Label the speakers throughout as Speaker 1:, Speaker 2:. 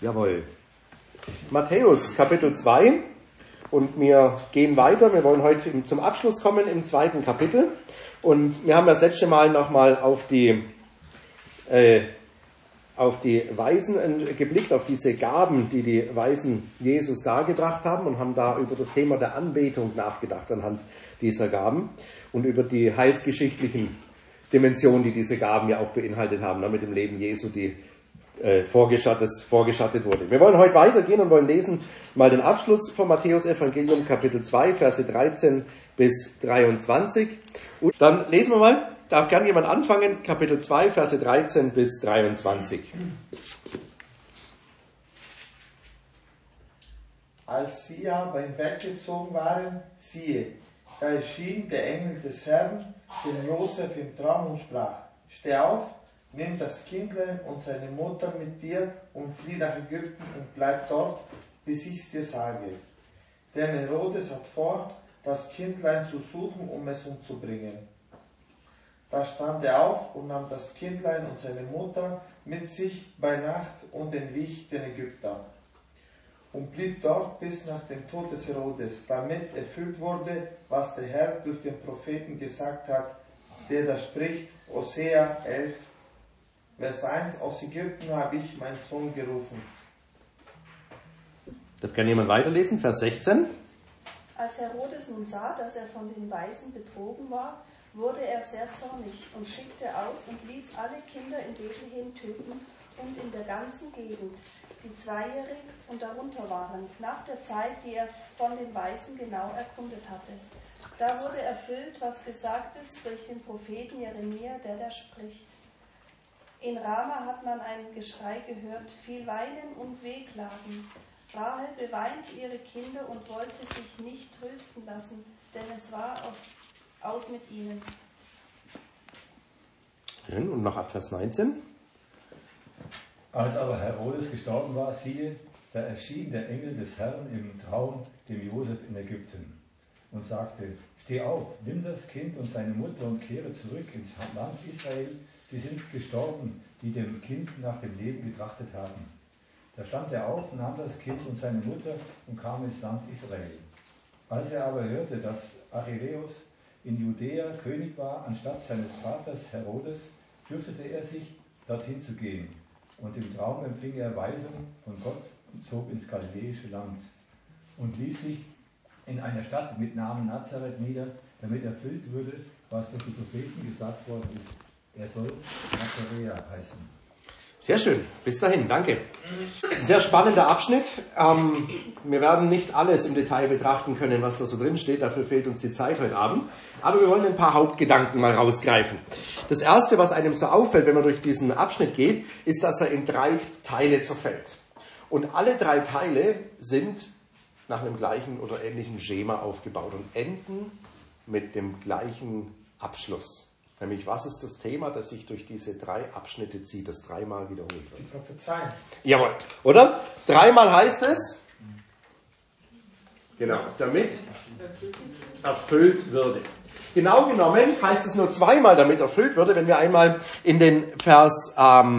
Speaker 1: Jawohl. Matthäus, Kapitel 2. Und wir gehen weiter. Wir wollen heute zum Abschluss kommen im 2. Kapitel. Und wir haben das letzte Mal nochmal auf die Weisen geblickt, auf diese Gaben, die die Weisen Jesus dargebracht haben und haben da über das Thema der Anbetung nachgedacht anhand dieser Gaben und über die heilsgeschichtlichen Dimensionen, die diese Gaben ja auch beinhaltet haben, mit dem Leben Jesu, die vorgeschattet wurde. Wir wollen heute weitergehen und wollen lesen mal den Abschluss vom Matthäus Evangelium, Kapitel 2, Verse 13 bis 23. Und dann lesen wir mal, darf gern jemand anfangen, Kapitel 2, Verse 13 bis 23.
Speaker 2: Als sie aber hinweggezogen waren, siehe, da erschien der Engel des Herrn dem Josef im Traum und sprach: Steh auf, nimm das Kindlein und seine Mutter mit dir und flieh nach Ägypten und bleib dort, bis ich es dir sage. Denn Herodes hat vor, das Kindlein zu suchen, um es umzubringen. Da stand er auf und nahm das Kindlein und seine Mutter mit sich bei Nacht und entwich den Ägyptern. Und blieb dort bis nach dem Tod des Herodes, damit erfüllt wurde, was der Herr durch den Propheten gesagt hat, der da spricht, Hosea 11, Vers 1, aus Ägypten habe ich meinen Sohn gerufen.
Speaker 1: Darf gerne jemand weiterlesen, Vers 16.
Speaker 3: Als Herodes nun sah, dass er von den Weisen betrogen war, wurde er sehr zornig und schickte aus und ließ alle Kinder in Bethlehem töten und in der ganzen Gegend, die zweijährig und darunter waren, nach der Zeit, die er von den Weisen genau erkundet hatte. Da wurde erfüllt, was gesagt ist durch den Propheten Jeremia, der da spricht. In Rama hat man ein Geschrei gehört, viel Weinen und Wehklagen. Rahel beweinte ihre Kinder und wollte sich nicht trösten lassen, denn es war aus mit ihnen.
Speaker 1: Und noch ab Vers 19.
Speaker 4: Als aber Herodes gestorben war, siehe, da erschien der Engel des Herrn im Traum dem Josef in Ägypten und sagte: Steh auf, nimm das Kind und seine Mutter und kehre zurück ins Land Israel. Sie sind gestorben, die dem Kind nach dem Leben getrachtet haben. Da stand er auf, nahm das Kind und seine Mutter und kam ins Land Israel. Als er aber hörte, dass Archelaus in Judäa König war, anstatt seines Vaters Herodes, fürchtete er sich, dorthin zu gehen. Und im Traum empfing er Weisung von Gott und zog ins galiläische Land und ließ sich in einer Stadt mit Namen Nazareth nieder, damit erfüllt würde, was durch die Propheten gesagt worden ist. Er soll Nazaräer heißen.
Speaker 1: Sehr schön. Bis dahin. Danke. Ein sehr spannender Abschnitt. Wir werden nicht alles im Detail betrachten können, was da so drin steht. Dafür fehlt uns die Zeit heute Abend. Aber wir wollen ein paar Hauptgedanken mal rausgreifen. Das Erste, was einem so auffällt, wenn man durch diesen Abschnitt geht, ist, dass er in 3 Teile zerfällt. Und alle 3 Teile sind nach einem gleichen oder ähnlichen Schema aufgebaut und enden mit dem gleichen Abschluss. Nämlich, was ist das Thema, das sich durch diese 3 Abschnitte zieht, das 3-mal wiederholt wird?
Speaker 2: Die Prophezeiung.
Speaker 1: Jawohl, oder? 3-mal heißt es, genau, damit erfüllt würde. Genau genommen heißt es nur 2-mal, damit erfüllt würde. Wenn wir einmal in den Vers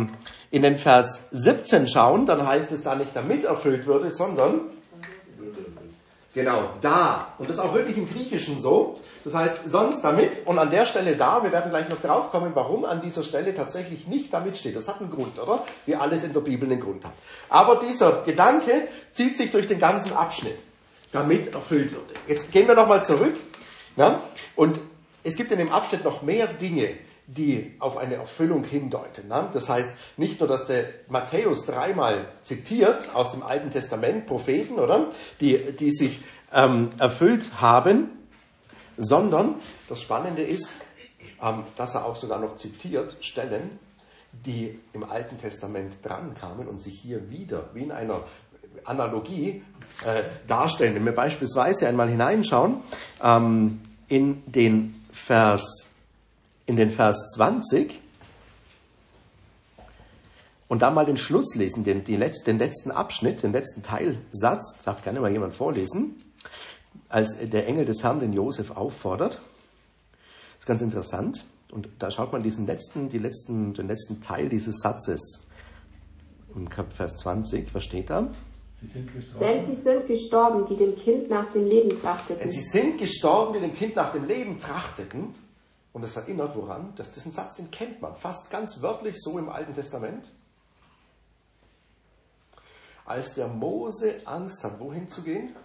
Speaker 1: 17 schauen, dann heißt es da nicht, damit erfüllt würde, sondern genau, da. Und das ist auch wirklich im Griechischen so. Das heißt, sonst damit und an der Stelle da, wir werden gleich noch drauf kommen, warum an dieser Stelle tatsächlich nicht damit steht. Das hat einen Grund, oder? Wie alles in der Bibel einen Grund hat. Aber dieser Gedanke zieht sich durch den ganzen Abschnitt, damit erfüllt würde. Jetzt gehen wir nochmal zurück. Ja? Und es gibt in dem Abschnitt noch mehr Dinge, die auf eine Erfüllung hindeuten. Ne? Das heißt, nicht nur, dass der Matthäus 3-mal zitiert aus dem Alten Testament, Propheten, oder? Die sich erfüllt haben, sondern das Spannende ist, dass er auch sogar noch zitiert Stellen, die im Alten Testament drankamen und sich hier wieder, wie in einer Analogie, darstellen. Wenn wir beispielsweise einmal hineinschauen, in den Vers 20 und da mal den Schluss lesen, den letzten Abschnitt, den letzten Teilsatz, darf gerne mal jemand vorlesen, als der Engel des Herrn den Josef auffordert. Das ist ganz interessant. Und da schaut man den letzten Teil dieses Satzes. Und Vers 20, was steht da?
Speaker 5: Denn sie sind gestorben, die dem Kind nach dem Leben trachteten.
Speaker 1: Denn sie sind gestorben, die dem Kind nach dem Leben trachteten. Und das erinnert woran? Das ist ein Satz, den kennt man fast ganz wörtlich so im Alten Testament. Als der Mose Angst hat, wohin zu gehen?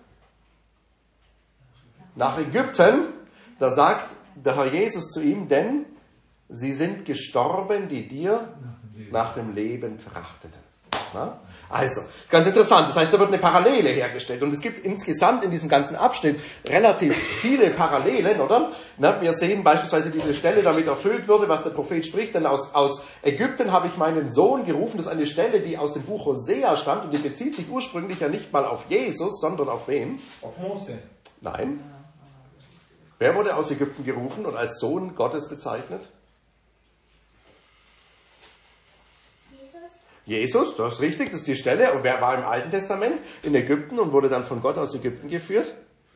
Speaker 1: Nach Ägypten. Da sagt der Herr Jesus zu ihm, denn sie sind gestorben, die dir nach dem Leben trachteten. Na? Also, das ist ganz interessant. Das heißt, da wird eine Parallele hergestellt. Und es gibt insgesamt in diesem ganzen Abschnitt relativ viele Parallelen, oder? Na, wir sehen beispielsweise diese Stelle, damit erfüllt würde, was der Prophet spricht. Denn aus Ägypten habe ich meinen Sohn gerufen. Das ist eine Stelle, die aus dem Buch Hosea stammt. Und die bezieht sich ursprünglich ja nicht mal auf Jesus, sondern auf wen?
Speaker 2: Auf Mose.
Speaker 1: Nein. Wer wurde aus Ägypten gerufen und als Sohn Gottes bezeichnet? Jesus, das ist richtig, das ist die Stelle. Und wer war im Alten Testament? In Ägypten und wurde dann von Gott aus Ägypten geführt?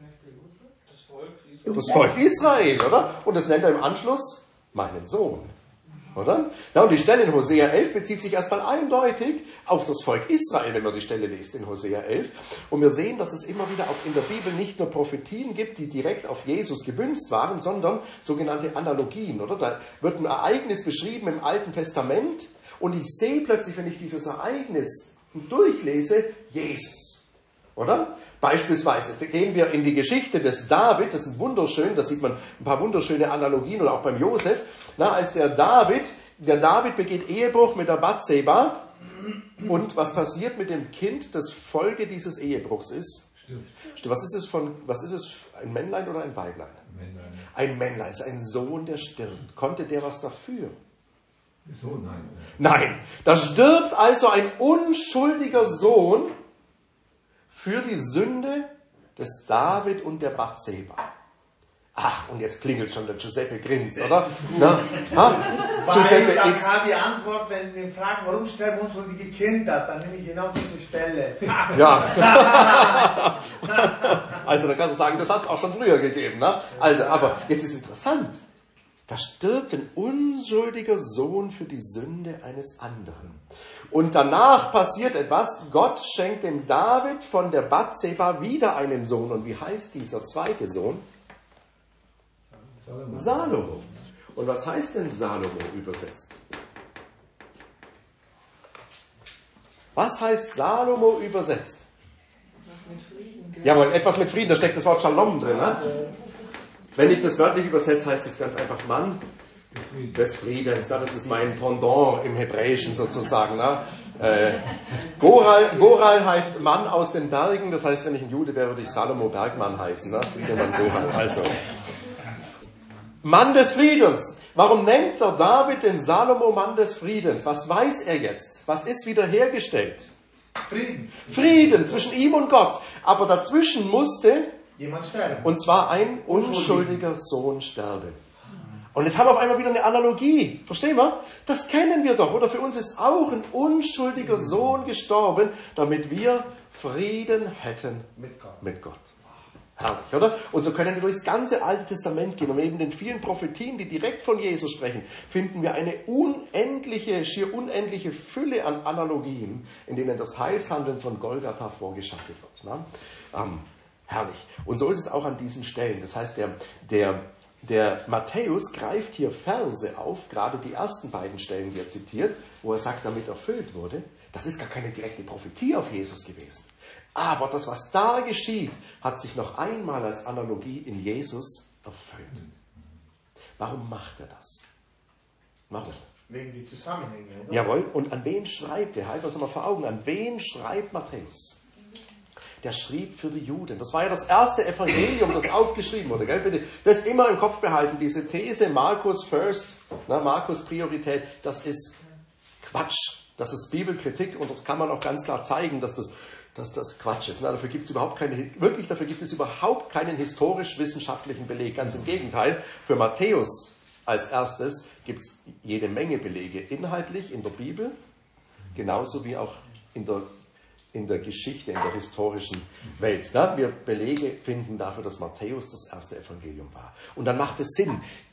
Speaker 1: Das Volk Israel, oder? Und das nennt er im Anschluss meinen Sohn, oder? Ja, und die Stelle in Hosea 11 bezieht sich erstmal eindeutig auf das Volk Israel, wenn man die Stelle liest in Hosea 11. Und wir sehen, dass es immer wieder auch in der Bibel nicht nur Prophetien gibt, die direkt auf Jesus gemünzt waren, sondern sogenannte Analogien, oder? Da wird ein Ereignis beschrieben im Alten Testament. Und ich sehe plötzlich, wenn ich dieses Ereignis durchlese, Jesus. Oder? Beispielsweise gehen wir in die Geschichte des David, das ist wunderschön, da sieht man ein paar wunderschöne Analogien, oder auch beim Josef. Na, als der David begeht Ehebruch mit der Bathseba. Und was passiert mit dem Kind, das Folge dieses Ehebruchs ist? Stimmt. Was ist es, ein Männlein oder ein Weiblein?
Speaker 4: Männlein.
Speaker 1: Ein Männlein, ist ein Sohn, der stirbt. Konnte der was dafür?
Speaker 4: So, nein.
Speaker 1: Nein, da stirbt also ein unschuldiger Sohn für die Sünde des David und der Bathseba. Ach, und jetzt klingelt schon, der Giuseppe grinst, oder? Na,
Speaker 2: Giuseppe da kam die Antwort, wenn wir fragen, warum sterben unschuldige Kinder, dann nehme ich genau diese Stelle.
Speaker 1: Ja. Also, da kannst du sagen, das hat es auch schon früher gegeben, ne? Also, aber jetzt ist interessant. Da stirbt ein unschuldiger Sohn für die Sünde eines anderen. Und danach passiert etwas. Gott schenkt dem David von der Bathseba wieder einen Sohn. Und wie heißt dieser zweite Sohn? Salomo. Und was heißt denn Salomo übersetzt? Was heißt Salomo übersetzt? Jawohl, etwas mit Frieden. Da steckt das Wort Shalom drin, ne? Wenn ich das wörtlich übersetze, heißt es ganz einfach Mann des Friedens. Das ist mein Pendant im Hebräischen sozusagen. Goral heißt Mann aus den Bergen. Das heißt, wenn ich ein Jude wäre, würde ich Salomo Bergmann heißen. Ne? Friedemann Goral. Also, Mann des Friedens. Warum nennt der David den Salomo Mann des Friedens? Was weiß er jetzt? Was ist wiederhergestellt? Frieden zwischen ihm und Gott. Aber dazwischen musste
Speaker 2: jemand sterben.
Speaker 1: Und zwar ein unschuldiger Sohn sterben. Und jetzt haben wir auf einmal wieder eine Analogie. Verstehen wir? Das kennen wir doch, oder? Für uns ist auch ein unschuldiger Sohn gestorben, damit wir Frieden hätten mit Gott. Herrlich, oder? Und so können wir durchs ganze Alte Testament gehen. Und neben den vielen Prophetien, die direkt von Jesus sprechen, finden wir eine schier unendliche Fülle an Analogien, in denen das Heilshandeln von Golgatha vorgeschattet wird. Ne? Herrlich. Und so ist es auch an diesen Stellen. Das heißt, der Matthäus greift hier Verse auf, gerade die ersten beiden Stellen, die er zitiert, wo er sagt, damit erfüllt wurde. Das ist gar keine direkte Prophetie auf Jesus gewesen. Aber das, was da geschieht, hat sich noch einmal als Analogie in Jesus erfüllt. Warum macht er das? Warum?
Speaker 2: Wegen die Zusammenhänge, oder?
Speaker 1: Jawohl. Und an wen schreibt er? Halten wir uns mal vor Augen. An wen schreibt Matthäus? Der schrieb für die Juden. Das war ja das erste Evangelium, das aufgeschrieben wurde. Gell? Bitte das immer im Kopf behalten. Diese These, Markus first, Markus Priorität, das ist Quatsch. Das ist Bibelkritik und das kann man auch ganz klar zeigen, dass das Quatsch ist. Dafür gibt es überhaupt keinen historisch-wissenschaftlichen Beleg. Ganz im Gegenteil, für Matthäus als erstes gibt es jede Menge Belege. Inhaltlich in der Bibel, genauso wie auch in der Geschichte, in der historischen Welt. Da wir Belege finden dafür, dass Matthäus das erste Evangelium war. Und dann macht es Sinn.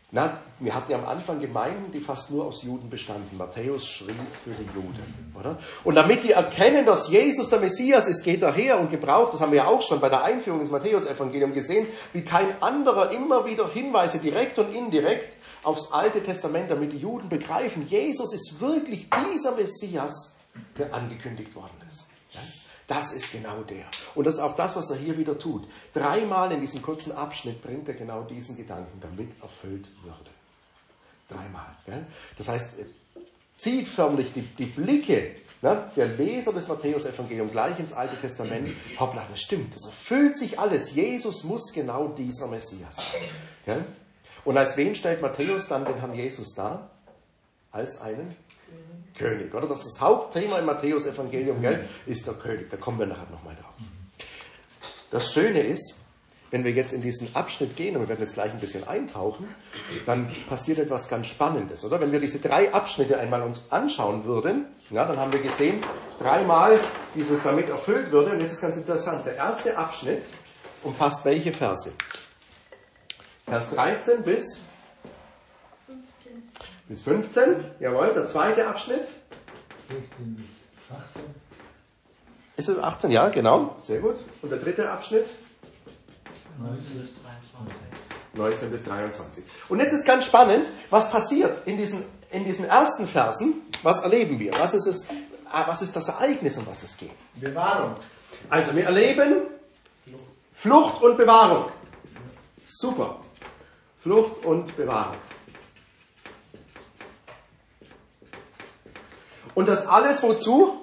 Speaker 1: Wir hatten ja am Anfang Gemeinden, die fast nur aus Juden bestanden. Matthäus schrieb für die Juden, oder? Und damit die erkennen, dass Jesus der Messias ist, geht er her und gebraucht, das haben wir ja auch schon bei der Einführung ins Matthäus-Evangelium gesehen, wie kein anderer immer wieder Hinweise direkt und indirekt aufs Alte Testament, damit die Juden begreifen, Jesus ist wirklich dieser Messias, der angekündigt worden ist. Ja? Das ist genau der. Und das ist auch das, was er hier wieder tut. 3-mal in diesem kurzen Abschnitt bringt er genau diesen Gedanken, damit erfüllt würde. 3-mal. Gell? Das heißt, zieht förmlich die Blicke, ne, der Leser des Matthäus-Evangeliums gleich ins Alte Testament. Hoppla, das stimmt, das erfüllt sich alles. Jesus muss genau dieser Messias sein. Gell? Und als wen stellt Matthäus dann den Herrn Jesus dar? Als einen König, oder? Das ist das Hauptthema im Matthäus-Evangelium, gell? Ist der König. Da kommen wir nachher nochmal drauf. Das Schöne ist, wenn wir jetzt in diesen Abschnitt gehen, und wir werden jetzt gleich ein bisschen eintauchen, dann passiert etwas ganz Spannendes, oder? Wenn wir diese 3 Abschnitte einmal uns anschauen würden, ja, dann haben wir gesehen, 3-mal dieses damit erfüllt würde. Und jetzt ist ganz interessant. Der erste Abschnitt umfasst welche Verse? Vers 13 bis 15, jawohl, der zweite Abschnitt.
Speaker 4: 16 bis 18.
Speaker 1: Ist es 18? Ja, genau, sehr gut. Und der dritte Abschnitt? 19 bis 23. Und jetzt ist ganz spannend, was passiert in diesen ersten Versen. Was erleben wir? Was ist das Ereignis, um was es geht?
Speaker 2: Bewahrung.
Speaker 1: Also wir erleben Flucht und Bewahrung. Super. Flucht und Bewahrung. Und das alles wozu?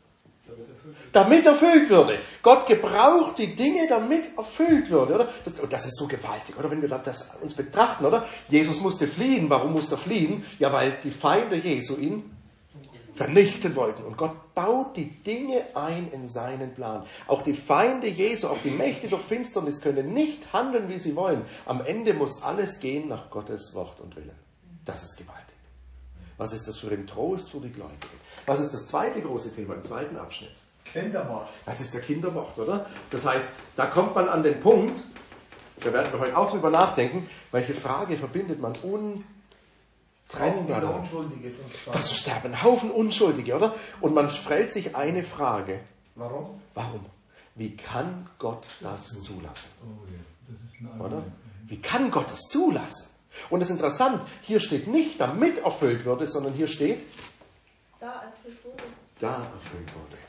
Speaker 1: Damit erfüllt würde. Gott gebraucht die Dinge, damit erfüllt würde, oder? Das ist so gewaltig, oder? Wenn wir das uns betrachten, oder? Jesus musste fliehen. Warum musste er fliehen? Ja, weil die Feinde Jesu ihn vernichten wollten. Und Gott baut die Dinge ein in seinen Plan. Auch die Feinde Jesu, auch die Mächte der Finsternis können nicht handeln, wie sie wollen. Am Ende muss alles gehen nach Gottes Wort und Willen. Das ist gewaltig. Was ist das für ein Trost für die Gläubigen? Was ist das zweite große Thema im zweiten Abschnitt?
Speaker 2: Kindermord.
Speaker 1: Das ist der Kindermord, oder? Das heißt, da kommt man an den Punkt, da werden wir heute auch drüber nachdenken, welche Frage verbindet man untrennbar damit?
Speaker 2: Unschuldige sind gestorben.
Speaker 1: Das sterben ein Haufen Unschuldige, oder? Und man stellt sich eine Frage.
Speaker 2: Warum?
Speaker 1: Warum? Wie kann Gott das zulassen?
Speaker 4: Oh ja, das ist ein
Speaker 1: Oder?
Speaker 4: Argument.
Speaker 1: Wie kann Gott das zulassen? Und es ist interessant, hier steht nicht, damit erfüllt würde, sondern hier steht,
Speaker 3: Da erfüllt wurde.
Speaker 1: da erfüllt wurde.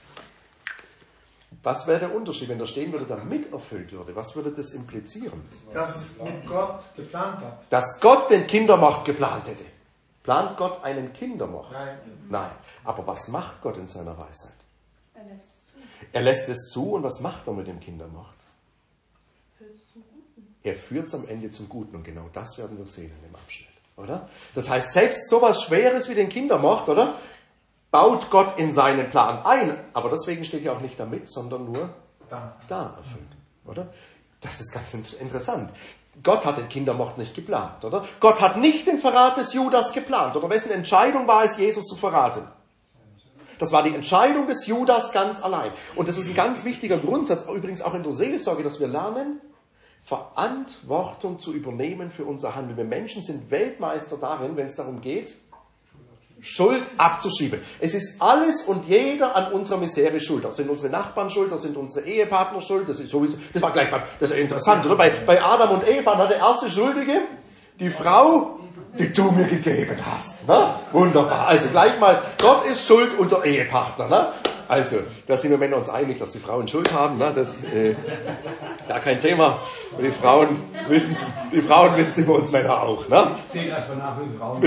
Speaker 1: Was wäre der Unterschied, wenn da stehen würde, damit erfüllt würde? Was würde das implizieren?
Speaker 2: Dass es mit Gott geplant hat.
Speaker 1: Dass Gott den Kindermord geplant hätte. Plant Gott einen Kindermord?
Speaker 2: Nein.
Speaker 1: Nein. Aber was macht Gott in seiner Weisheit?
Speaker 3: Er lässt es zu.
Speaker 1: Er lässt es zu, und was macht er mit dem Kindermord?
Speaker 3: Führt es zum Guten.
Speaker 1: Er führt es am Ende zum Guten, und genau das werden wir sehen in dem Abschnitt, oder? Das heißt, selbst sowas Schweres wie den Kindermord, oder? Baut Gott in seinen Plan ein, aber deswegen steht ja auch nicht damit, sondern nur da erfüllt, oder? Das ist ganz interessant. Gott hat den Kindermord nicht geplant, oder? Gott hat nicht den Verrat des Judas geplant, oder wessen Entscheidung war es, Jesus zu verraten? Das war die Entscheidung des Judas ganz allein. Und das ist ein ganz wichtiger Grundsatz, übrigens auch in der Seelsorge, dass wir lernen, Verantwortung zu übernehmen für unser Handeln. Wir Menschen sind Weltmeister darin, wenn es darum geht, Schuld abzuschieben. Es ist alles und jeder an unserer Misere schuld. Das sind unsere Nachbarn schuld, das sind unsere Ehepartner schuld, das ist sowieso, das war gleich mal, das ist interessant, oder? Bei Adam und Eva war der erste Schuldige die Frau, die du mir gegeben hast. Ne? Wunderbar. Also gleich mal, Gott ist schuld und der Ehepartner. Ne? Also, da sind wir Männer uns einig, dass die Frauen Schuld haben. Ne? Das gar kein Thema. Und die Frauen wissen es über uns Männer auch. Ne?
Speaker 4: Zählt erstmal nach, wie Frauen.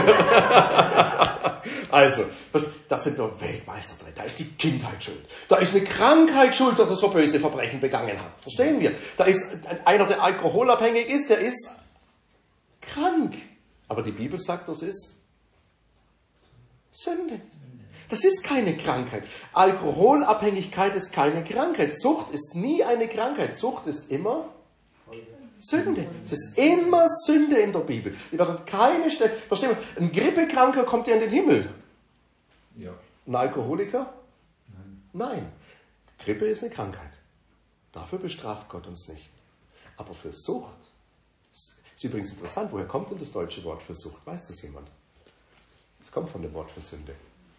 Speaker 1: Also, das sind wir Weltmeister drin. Da ist die Kindheit schuld. Da ist eine Krankheit schuld, dass er so böse Verbrechen begangen hat. Verstehen wir? Da ist einer, der alkoholabhängig ist, der ist krank. Aber die Bibel sagt, das ist Sünde. Das ist keine Krankheit. Alkoholabhängigkeit ist keine Krankheit. Sucht ist nie eine Krankheit. Sucht ist immer Sünde. Es ist immer Sünde in der Bibel. Wir werden keine Stelle. Verstehen wir? Ein Grippekranker kommt ja in den Himmel.
Speaker 4: Ja.
Speaker 1: Ein Alkoholiker? Nein. Grippe ist eine Krankheit. Dafür bestraft Gott uns nicht. Aber für Sucht Ist übrigens interessant, woher kommt denn das deutsche Wort für Sucht? Weiß das jemand? Es kommt von dem Wort für Sünde.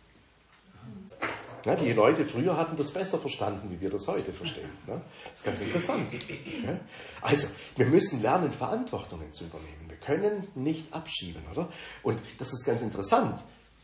Speaker 1: Ja, die Leute früher hatten das besser verstanden, wie wir das heute verstehen. Ne? Das ist ganz interessant. Ja? Also, wir müssen lernen, Verantwortungen zu übernehmen. Wir können nicht abschieben, oder? Und das ist ganz interessant.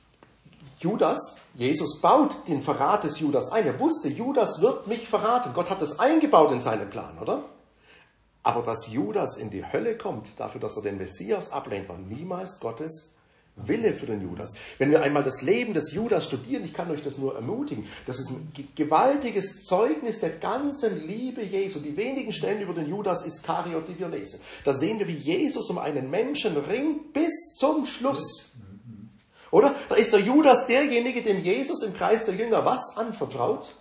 Speaker 1: Jesus baut den Verrat des Judas ein. Er wusste, Judas wird mich verraten. Gott hat das eingebaut in seinen Plan, oder? Aber dass Judas in die Hölle kommt, dafür, dass er den Messias ablehnt, war niemals Gottes Wille für den Judas. Wenn wir einmal das Leben des Judas studieren, ich kann euch das nur ermutigen, das ist ein gewaltiges Zeugnis der ganzen Liebe Jesu. Die wenigen Stellen über den Judas Iskariot, die wir lesen. Da sehen wir, wie Jesus um einen Menschen ringt bis zum Schluss. Oder? Da ist der Judas derjenige, dem Jesus im Kreis der Jünger was anvertraut?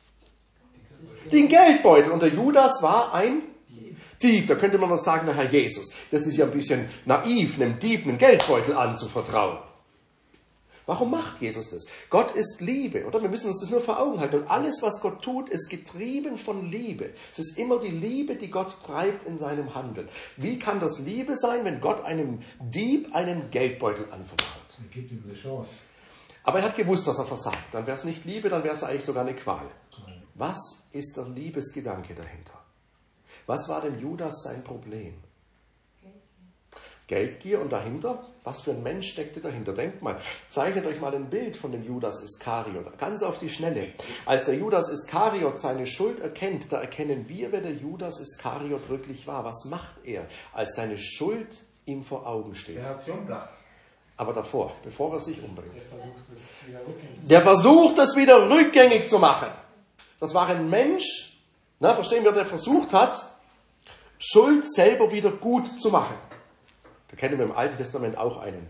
Speaker 1: Den Geldbeutel. Und der Judas war ein Dieb. Da könnte man noch sagen, na Herr Jesus, das ist ja ein bisschen naiv, einem Dieb einen Geldbeutel anzuvertrauen. Warum macht Jesus das? Gott ist Liebe, oder? Wir müssen uns das nur vor Augen halten. Und alles, was Gott tut, ist getrieben von Liebe. Es ist immer die Liebe, die Gott treibt in seinem Handeln. Wie kann das Liebe sein, wenn Gott einem Dieb einen Geldbeutel anvertraut?
Speaker 4: Er gibt ihm eine Chance.
Speaker 1: Aber er hat gewusst, dass er versagt. Dann wäre es nicht Liebe, dann wäre es eigentlich sogar eine Qual. Was ist der Liebesgedanke dahinter? Was war denn Judas sein Problem? Geldgier. Und dahinter? Was für ein Mensch steckte dahinter? Denkt mal, zeichnet euch mal ein Bild von dem Judas Iskariot. Ganz auf die Schnelle. Als der Judas Iskariot seine Schuld erkennt, da erkennen wir, wer der Judas Iskariot wirklich war. Was macht er, als seine Schuld ihm vor Augen steht?
Speaker 2: Er hat sie umgebracht.
Speaker 1: Aber davor, bevor er sich umbringt. Der versucht es wieder rückgängig zu machen. Das war ein Mensch, verstehen wir, der versucht hat, Schuld selber wieder gut zu machen. Da kennen wir im Alten Testament auch einen.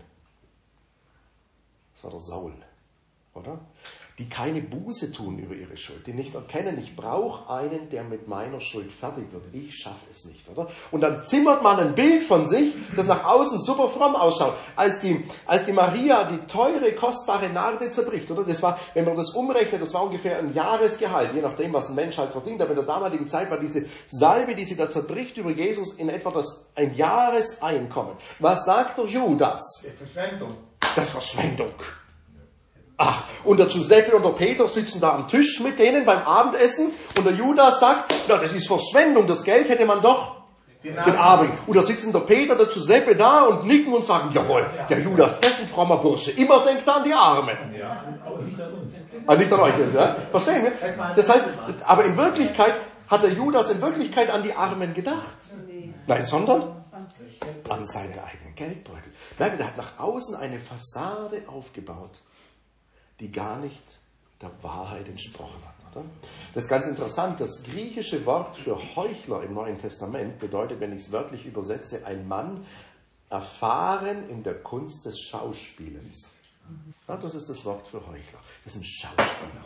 Speaker 1: Das war der Saul, oder? Die keine Buße tun über ihre Schuld, die nicht erkennen, ich brauche einen, der mit meiner Schuld fertig wird. Ich schaffe es nicht, oder? Und dann zimmert man ein Bild von sich, das nach außen super fromm ausschaut. Als die Maria die teure, kostbare Narde zerbricht, oder? Das war, wenn man das umrechnet, das war ungefähr ein Jahresgehalt, je nachdem, was ein Mensch halt verdient. Aber in der damaligen Zeit war diese Salbe, die sie da zerbricht über Jesus, in etwa ein Jahreseinkommen. Was sagt der Judas?
Speaker 2: Verschwendung.
Speaker 1: Das ist Verschwendung. Ach, und der Giuseppe und der Peter sitzen da am Tisch mit denen beim Abendessen und der Judas sagt, na, das ist Verschwendung, das Geld hätte man doch den Armen. Und da sitzen der Peter, der Giuseppe da und nicken und sagen, jawohl, der Judas, das ist ein frommer Bursche, immer denkt er an die Armen.
Speaker 4: Ja, aber nicht an uns.
Speaker 1: Nicht an euch, ja? Verstehen wir? Das heißt, aber in Wirklichkeit hat der Judas in Wirklichkeit an die Armen gedacht. Nein, sondern an seinen eigenen Geldbeutel. Der hat nach außen eine Fassade aufgebaut, die gar nicht der Wahrheit entsprochen hat. Oder? Das ist ganz interessant. Das griechische Wort für Heuchler im Neuen Testament bedeutet, wenn ich es wörtlich übersetze, ein Mann erfahren in der Kunst des Schauspielens. Ja, das ist das Wort für Heuchler. Das ist ein Schauspieler.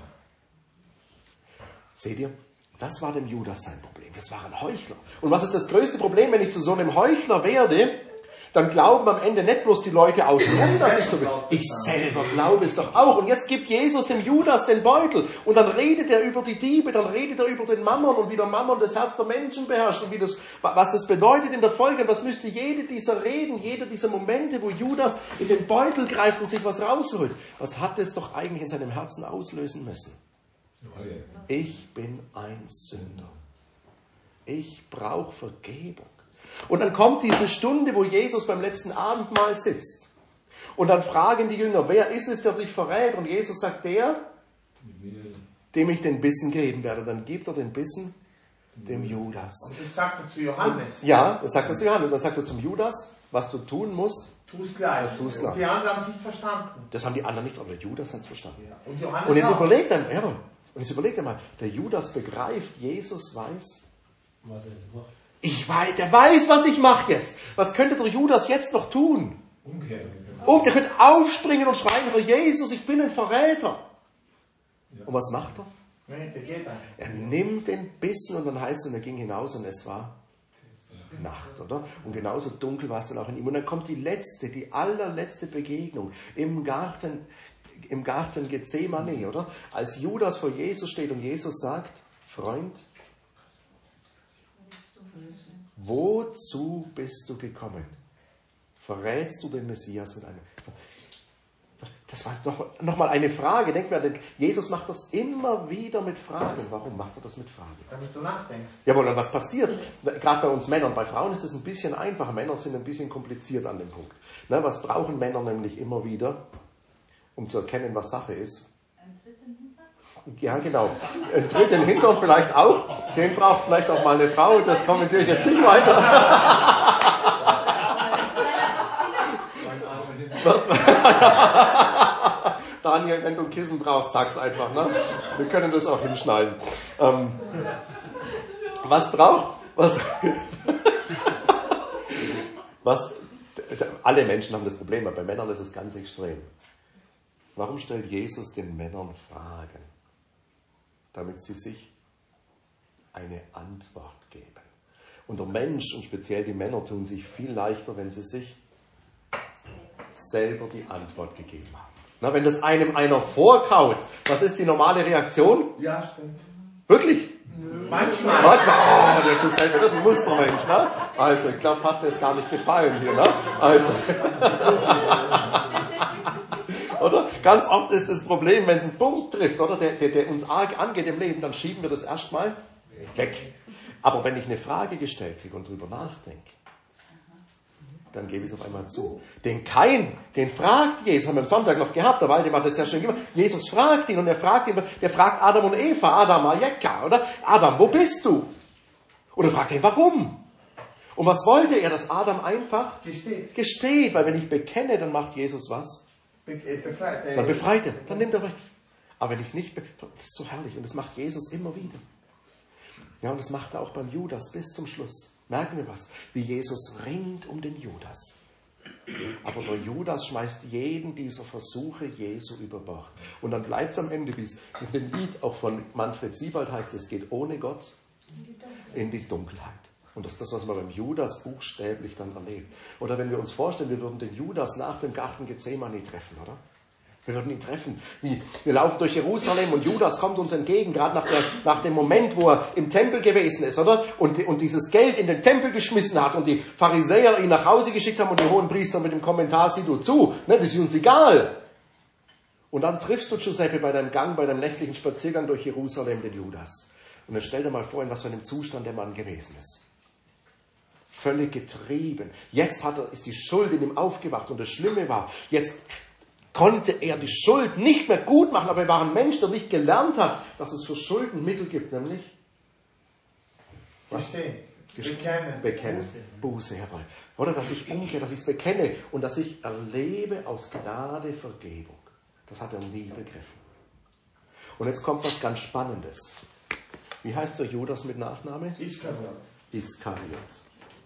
Speaker 1: Seht ihr? Das war dem Judas sein Problem. Das war ein Heuchler. Und was ist das größte Problem, wenn ich zu so einem Heuchler werde? Dann glauben am Ende nicht bloß die Leute außenrum, dass ich so bin. Ich selber glaube es doch auch. Und jetzt gibt Jesus dem Judas den Beutel. Und dann redet er über die Diebe, dann redet er über den Mammon und wie der Mammon das Herz der Menschen beherrscht und was das bedeutet in der Folge. Und was müsste jeder dieser Reden, jeder dieser Momente, wo Judas in den Beutel greift und sich was rausholt, was hat es doch eigentlich in seinem Herzen auslösen müssen? Ich bin ein Sünder. Ich brauche Vergebung. Und dann kommt diese Stunde, wo Jesus beim letzten Abendmahl sitzt. Und dann fragen die Jünger, wer ist es, der dich verrät? Und Jesus sagt, der, dem ich den Bissen geben werde. Dann gibt er den Bissen dem Judas.
Speaker 2: Und das sagt er zu Johannes.
Speaker 1: Ja, das sagt er zu Johannes. Und dann sagt er zum Judas, was du tun musst,
Speaker 2: tu's gleich.
Speaker 1: das tust gleich.
Speaker 2: Und die anderen haben es nicht verstanden.
Speaker 1: Das haben die anderen nicht, aber der Judas hat es verstanden.
Speaker 2: Ja. Und Johannes
Speaker 1: Und jetzt
Speaker 2: auch.
Speaker 1: überlegt einmal, der Judas begreift, Jesus weiß,
Speaker 4: Was er jetzt macht.
Speaker 1: der weiß, was ich mache jetzt. Was könnte der Judas jetzt noch tun?
Speaker 4: Umkehren.
Speaker 1: Oh, der könnte aufspringen und schreien, Herr Jesus, ich bin ein Verräter. Ja. Und was macht er?
Speaker 2: Nee, der geht einfach.
Speaker 1: Er nimmt den Bissen und dann heißt es, und er ging hinaus und es war Nacht, oder? Und genauso dunkel war es dann auch in ihm. Und dann kommt die allerletzte Begegnung im Garten Gethsemane, oder? Als Judas vor Jesus steht und Jesus sagt, Freund, Wozu bist du gekommen? Verrätst du den Messias mit einem... Das war noch mal eine Frage. Denk mir, Jesus macht das immer wieder mit Fragen. Warum macht er das mit Fragen?
Speaker 2: Damit du nachdenkst.
Speaker 1: Jawohl, und was passiert? Gerade bei uns Männern. Bei Frauen ist das ein bisschen einfacher. Männer sind ein bisschen kompliziert an dem Punkt. Ne, was brauchen Männer nämlich immer wieder, um zu erkennen, was Sache ist? Ein Tritt in den Hintern? Ja, genau. Ein Tritt in den Hintern vielleicht auch. Den braucht vielleicht auch mal eine Frau. Das kommentiere ich jetzt nicht weiter. Was? Daniel, wenn du ein Kissen brauchst, sag's einfach, ne? Wir können das auch hinschneiden. Alle Menschen haben das Problem, aber bei Männern ist es ganz extrem. Warum stellt Jesus den Männern Fragen? Damit sie sich eine Antwort geben. Und der Mensch und speziell die Männer tun sich viel leichter, wenn sie sich selber die Antwort gegeben haben. Na, wenn das einem einer vorkaut, was ist die normale Reaktion?
Speaker 2: Ja, stimmt.
Speaker 1: Wirklich?
Speaker 2: Nö. Manchmal.
Speaker 1: Oh, der Giuseppe, das ist ein Mustermensch, ne? Also, ich glaube, fast ist gar nicht gefallen hier, ne? Also. Oder? Ganz oft ist das Problem, wenn es einen Punkt trifft, oder? Der uns arg angeht im Leben, dann schieben wir das erstmal weg. Aber wenn ich eine Frage gestellt kriege und drüber nachdenke, dann gebe ich es auf einmal zu. Den Kain, den fragt Jesus, haben wir am Sonntag noch gehabt, der Waldemar hat das ja schon gemacht. Jesus fragt ihn und der fragt Adam und Eva, Adam Ayeka, oder? Adam, wo bist du? Und er fragt ihn, warum? Und was wollte er, dass Adam einfach gesteht? Weil wenn ich bekenne, dann macht Jesus was?
Speaker 2: Befreit.
Speaker 1: Dann befreit er, dann nimmt er weg. Aber wenn ich nicht, das ist so herrlich und das macht Jesus immer wieder. Ja, und das macht er auch beim Judas bis zum Schluss. Merken wir was? Wie Jesus ringt um den Judas. Aber der Judas schmeißt jeden dieser Versuche Jesu über Bord. Und dann bleibt es am Ende, wie es in dem Lied auch von Manfred Siebald heißt, es geht ohne Gott in die Dunkelheit. Und das ist das, was man beim Judas buchstäblich dann erlebt. Oder wenn wir uns vorstellen, wir würden den Judas nach dem Garten Gethsemane treffen, oder? Wir würden ihn treffen. Wir laufen durch Jerusalem und Judas kommt uns entgegen, gerade nach dem Moment, wo er im Tempel gewesen ist, oder? Und dieses Geld in den Tempel geschmissen hat und die Pharisäer ihn nach Hause geschickt haben und die Hohenpriester mit dem Kommentar, sieh du zu, ne, das ist uns egal. Und dann triffst du Giuseppe bei deinem Gang, bei deinem nächtlichen Spaziergang durch Jerusalem den Judas. Und dann stell dir mal vor, in was für einem Zustand der Mann gewesen ist. Völlig getrieben. Jetzt ist die Schuld in ihm aufgewacht und das Schlimme war, jetzt konnte er die Schuld nicht mehr gut machen, aber er war ein Mensch, der nicht gelernt hat, dass es für Schulden Mittel gibt, nämlich was? Bekennen. Buße, jawohl. Oder dass ich umkehre, dass ich es bekenne und dass ich erlebe aus Gnade Vergebung. Das hat er nie begriffen. Und jetzt kommt was ganz Spannendes. Wie heißt der Judas mit Nachname? Iskariot.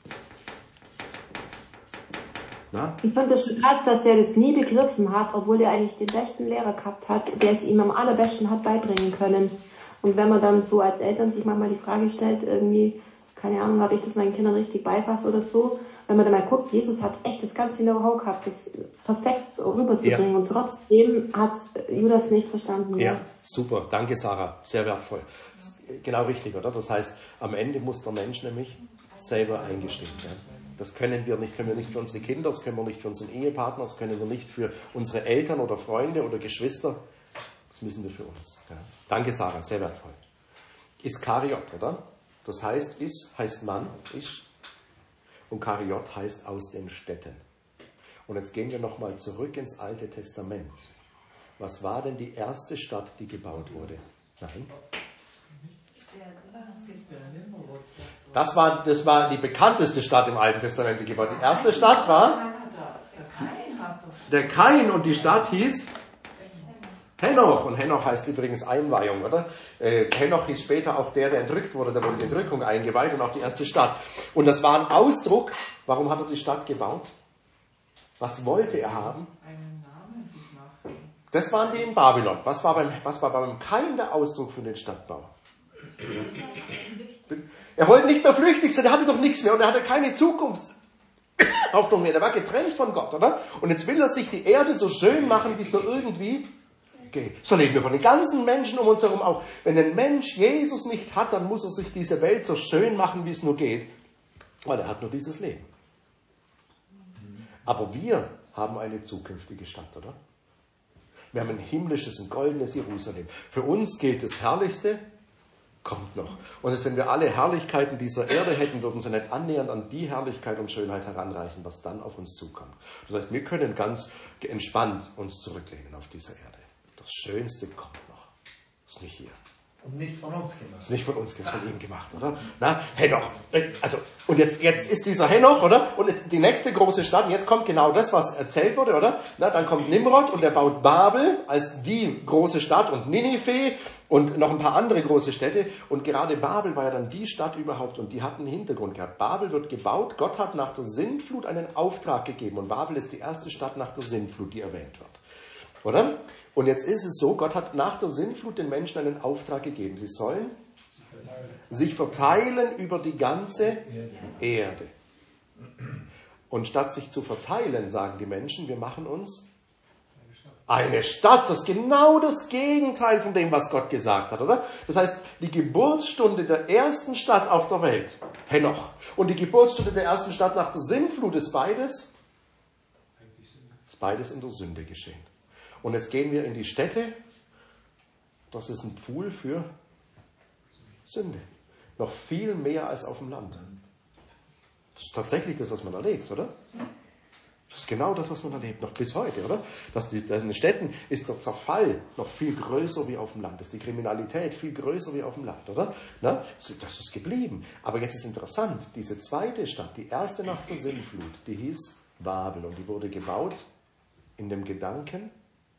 Speaker 1: Na?
Speaker 5: Ich fand das schon krass, dass er das nie begriffen hat, obwohl er eigentlich den besten Lehrer gehabt hat, der es ihm am allerbesten hat beibringen können. Und wenn man dann so als Eltern sich manchmal die Frage stellt, irgendwie, keine Ahnung, habe ich das meinen Kindern richtig beigebracht oder so, wenn man dann mal guckt, Jesus hat echt das ganze Know-how gehabt, das perfekt rüberzubringen, und trotzdem hat Judas nicht verstanden.
Speaker 1: Ja, super, danke Sarah, sehr wertvoll. Genau richtig, oder? Das heißt, am Ende muss der Mensch nämlich selber eingestehen. Ja? Das können wir nicht für unsere Kinder, das können wir nicht für unseren Ehepartner, das können wir nicht für unsere Eltern oder Freunde oder Geschwister. Das müssen wir für uns. Ja. Danke, Sarah, sehr wertvoll. Iskariot, oder? Das heißt, heißt Mann, und Kariot heißt aus den Städten. Und jetzt gehen wir nochmal zurück ins Alte Testament. Was war denn die erste Stadt, die gebaut wurde? Nein? Das war die bekannteste Stadt im Alten Testament, die gebaut. Die erste Stadt war der Kain, und die Stadt hieß Henoch. Und Henoch heißt übrigens Einweihung, oder? Henoch hieß später auch der entrückt wurde, der wurde in die Entrückung eingeweiht, und auch die erste Stadt. Und das war ein Ausdruck, warum hat er die Stadt gebaut? Was wollte er haben? Das waren die in Babylon. Was war beim Kain der Ausdruck für den Stadtbau? Er wollte nicht mehr flüchtig sein, er hatte doch nichts mehr und er hatte keine Zukunftshoffnung mehr. Er war getrennt von Gott, oder? Und jetzt will er sich die Erde so schön machen, wie es nur irgendwie geht. So leben wir von den ganzen Menschen um uns herum auch. Wenn ein Mensch Jesus nicht hat, dann muss er sich diese Welt so schön machen, wie es nur geht. Weil er hat nur dieses Leben. Aber wir haben eine zukünftige Stadt, oder? Wir haben ein himmlisches, ein goldenes Jerusalem. Für uns gilt das Herrlichste, kommt noch. Und wenn wir alle Herrlichkeiten dieser Erde hätten, würden sie nicht annähernd an die Herrlichkeit und Schönheit heranreichen, was dann auf uns zukommt. Das heißt, wir können ganz entspannt uns zurücklehnen auf dieser Erde. Das Schönste kommt noch. Das ist nicht hier.
Speaker 2: Und nicht von uns gemacht.
Speaker 1: Das ist nicht von uns, das ist von ihm gemacht, oder? Na, Henoch. Also, und jetzt ist dieser Henoch, oder? Und die nächste große Stadt, und jetzt kommt genau das, was erzählt wurde, oder? Na, dann kommt Nimrod und er baut Babel als die große Stadt und Ninive und noch ein paar andere große Städte. Und gerade Babel war ja dann die Stadt überhaupt und die hat einen Hintergrund gehabt. Babel wird gebaut, Gott hat nach der Sintflut einen Auftrag gegeben und Babel ist die erste Stadt nach der Sintflut, die erwähnt wird. Oder? Und jetzt ist es so, Gott hat nach der Sintflut den Menschen einen Auftrag gegeben. Sie sollen sich verteilen über die ganze Erde. Und statt sich zu verteilen, sagen die Menschen, wir machen uns eine Stadt. Das ist genau das Gegenteil von dem, was Gott gesagt hat, oder? Das heißt, die Geburtsstunde der ersten Stadt auf der Welt, Henoch, und die Geburtsstunde der ersten Stadt nach der Sintflut ist beides in der Sünde geschehen. Und jetzt gehen wir in die Städte. Das ist ein Pfuhl für Sünde. Noch viel mehr als auf dem Land. Das ist tatsächlich das, was man erlebt, oder? Das ist genau das, was man erlebt, noch bis heute, oder? Dass in den Städten ist der Zerfall noch viel größer wie auf dem Land. Ist die Kriminalität viel größer wie auf dem Land, oder? Na, das ist geblieben. Aber jetzt ist interessant, diese zweite Stadt, die erste nach der Sintflut, die hieß Babel und die wurde gebaut in dem Gedanken,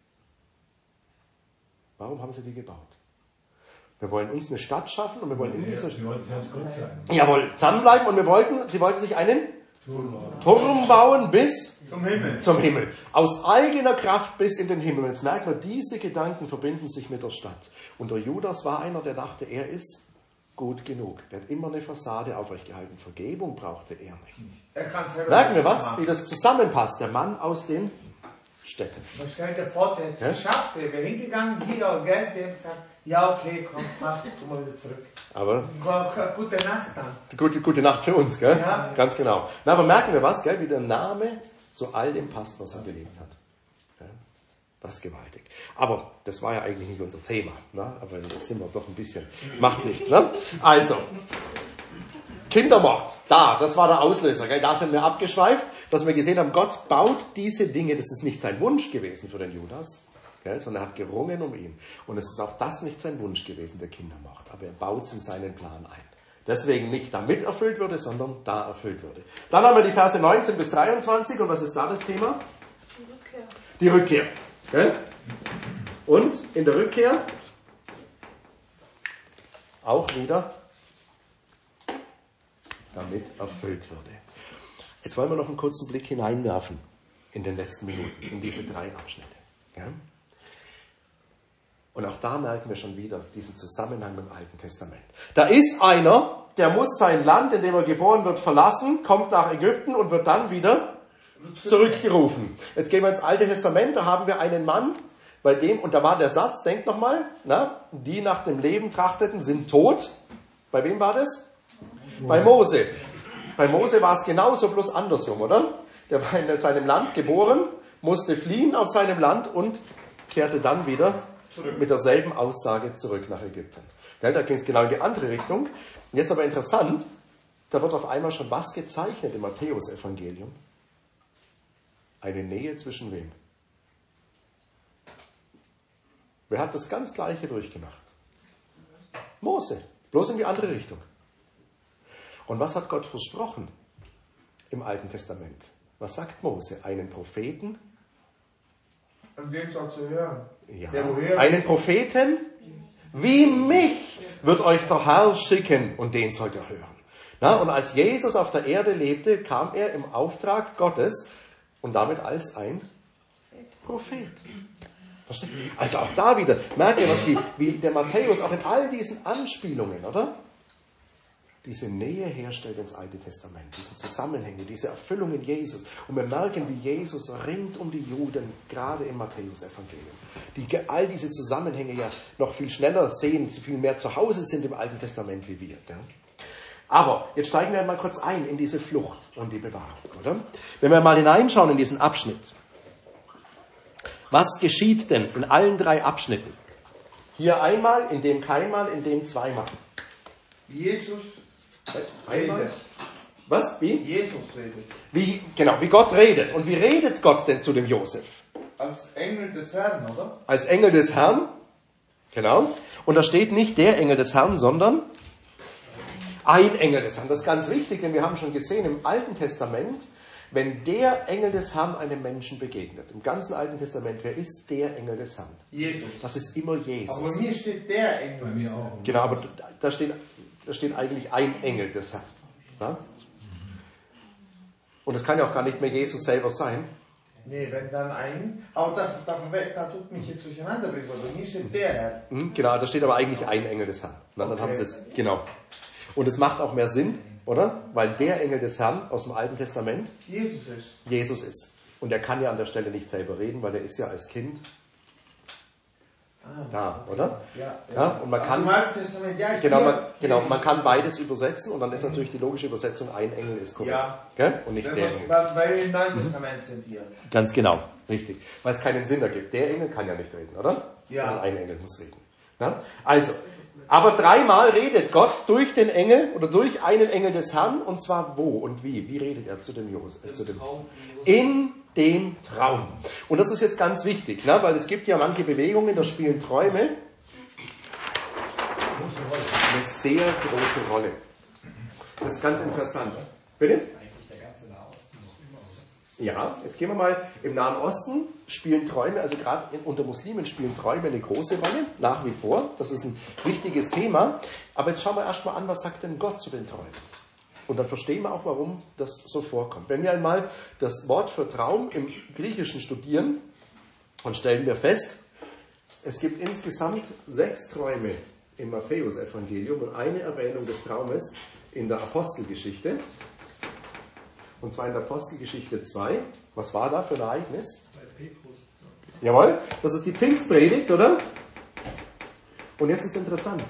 Speaker 1: warum haben sie die gebaut? Wir wollen uns eine Stadt schaffen und wir wollen in dieser Stadt zusammenbleiben und sie wollten sich einen Turm bauen bis zum Himmel. Aus eigener Kraft bis in den Himmel. Und jetzt merkt man, diese Gedanken verbinden sich mit der Stadt. Und der Judas war einer, der dachte, er ist gut genug. Der hat immer eine Fassade aufrechtgehalten. Vergebung brauchte er nicht. Merken wir was? Wie das zusammenpasst. Der Mann aus den Städten.
Speaker 2: Man stellt dir vor, der hat es geschafft, der wäre hingegangen, hier und Geld, der hat gesagt, ja okay, komm, mach, tu mal wieder zurück.
Speaker 1: Aber
Speaker 2: gute Nacht dann.
Speaker 1: Gute Nacht für uns, gell?
Speaker 2: Ja.
Speaker 1: Ganz genau. Na, aber merken wir was, gell? Wie der Name zu all dem passt, was er gelebt hat. Ja? Das ist gewaltig. Aber das war ja eigentlich nicht unser Thema. Ne? Aber jetzt sind wir doch ein bisschen, macht nichts. Ne? Also, Kindermord, das war der Auslöser. Gell? Da sind wir abgeschweift, dass wir gesehen haben, Gott baut diese Dinge, das ist nicht sein Wunsch gewesen für den Judas, gell? Sondern er hat gerungen um ihn. Und es ist auch das nicht sein Wunsch gewesen, der Kindermord. Aber er baut es in seinen Plan ein. Deswegen nicht damit erfüllt würde, sondern da erfüllt würde. Dann haben wir die Verse 19 bis 23. Und was ist da das Thema? Die Rückkehr. Gell? Und in der Rückkehr auch wieder damit erfüllt würde. Jetzt wollen wir noch einen kurzen Blick hineinwerfen in den letzten Minuten, in diese 3 Abschnitte. Ja? Und auch da merken wir schon wieder diesen Zusammenhang mit dem Alten Testament. Da ist einer, der muss sein Land, in dem er geboren wird, verlassen, kommt nach Ägypten und wird dann wieder zurückgerufen. Jetzt gehen wir ins Alte Testament, da haben wir einen Mann, bei dem, und da war der Satz, denkt nochmal, die nach dem Leben trachteten, sind tot. Bei wem war das? Bei Mose. Bei Mose war es genauso, bloß andersrum, oder? Der war in seinem Land geboren, musste fliehen aus seinem Land und kehrte dann wieder mit derselben Aussage zurück nach Ägypten. Ja, da ging es genau in die andere Richtung. Jetzt aber interessant, da wird auf einmal schon was gezeichnet im Matthäus-Evangelium. Eine Nähe zwischen wem? Wer hat das ganz Gleiche durchgemacht? Mose, bloß in die andere Richtung. Und was hat Gott versprochen im Alten Testament? Was sagt Mose? Einen Propheten?
Speaker 2: An wem soll zu hören?
Speaker 1: Ja, einen Propheten wie mich wird euch der Herr schicken und den sollt ihr hören. Na, und als Jesus auf der Erde lebte, kam er im Auftrag Gottes und damit als ein Prophet. Also auch da wieder, merkt ihr was, wie der Matthäus auch in all diesen Anspielungen, oder? diese Nähe herstellt ins Alte Testament, diese Zusammenhänge, diese Erfüllung in Jesus. Und wir merken, wie Jesus ringt um die Juden, gerade im Matthäus-Evangelium, die all diese Zusammenhänge ja noch viel schneller sehen, sie viel mehr zu Hause sind im Alten Testament wie wir. Ja? Aber jetzt steigen wir mal kurz ein in diese Flucht und die Bewahrung, oder? Wenn wir mal hineinschauen in diesen Abschnitt, was geschieht denn in allen 3 Abschnitten? Hier einmal, in dem keinmal, in dem zweimal.
Speaker 2: Jesus
Speaker 1: Einmal?
Speaker 2: redet.
Speaker 1: Was? Wie?
Speaker 2: Jesus redet.
Speaker 1: Wie Gott redet. Und wie redet Gott denn zu dem Josef?
Speaker 2: Als Engel des Herrn, oder?
Speaker 1: Als Engel des Herrn. Genau. Und da steht nicht der Engel des Herrn, sondern ein Engel des Herrn. Das ist ganz wichtig, denn wir haben schon gesehen im Alten Testament, wenn der Engel des Herrn einem Menschen begegnet, im ganzen Alten Testament, wer ist der Engel des Herrn?
Speaker 2: Jesus.
Speaker 1: Das ist immer Jesus.
Speaker 2: Aber bei mir steht der Engel.
Speaker 4: Bei mir auch.
Speaker 1: Genau, aber da steht eigentlich ein Engel des Herrn. Ja? Und es kann ja auch gar nicht mehr Jesus selber sein.
Speaker 2: Nee, wenn dann ein. Aber da tut mich jetzt durcheinander bringen, weil bei mir steht der Herr.
Speaker 1: Genau, da steht aber eigentlich ein Engel des Herrn. Dann haben sie es, genau. Und es macht auch mehr Sinn, oder? Weil der Engel des Herrn aus dem Alten Testament Jesus ist. Und er kann ja an der Stelle nicht selber reden, weil er ist ja als Kind da, oder? Ja. Und man kann, man kann beides übersetzen und dann ist natürlich die logische Übersetzung, ein Engel ist korrekt.
Speaker 2: Ja.
Speaker 1: Gell? Und nicht der Engel.
Speaker 2: Weil wir im Neuen Testament sind hier.
Speaker 1: Ganz genau, richtig. Weil es keinen Sinn ergibt. Der Engel kann ja nicht reden, oder?
Speaker 2: Ja.
Speaker 1: Sondern ein Engel muss reden. Ja? Also, aber 3-mal redet Gott durch den Engel oder durch einen Engel des Herrn, und zwar wo und wie? Wie redet er zu dem Josef? In dem Traum. Und das ist jetzt ganz wichtig, ne? Weil es gibt ja manche Bewegungen, da spielen Träume eine sehr große Rolle. Das ist ganz interessant. Bitte? Ja, jetzt gehen wir mal, im Nahen Osten spielen Träume, also gerade unter Muslimen spielen Träume eine große Rolle, nach wie vor. Das ist ein wichtiges Thema. Aber jetzt schauen wir erstmal an, was sagt denn Gott zu den Träumen? Und dann verstehen wir auch, warum das so vorkommt. Wenn wir einmal das Wort für Traum im Griechischen studieren, dann stellen wir fest, es gibt insgesamt 6 Träume im Matthäus-Evangelium und eine Erwähnung des Traumes in der Apostelgeschichte. Und zwar in der Apostelgeschichte 2. Was war da für ein Ereignis? Bei Petrus. Jawohl, das ist die Pfingstpredigt, oder? Und jetzt ist interessant.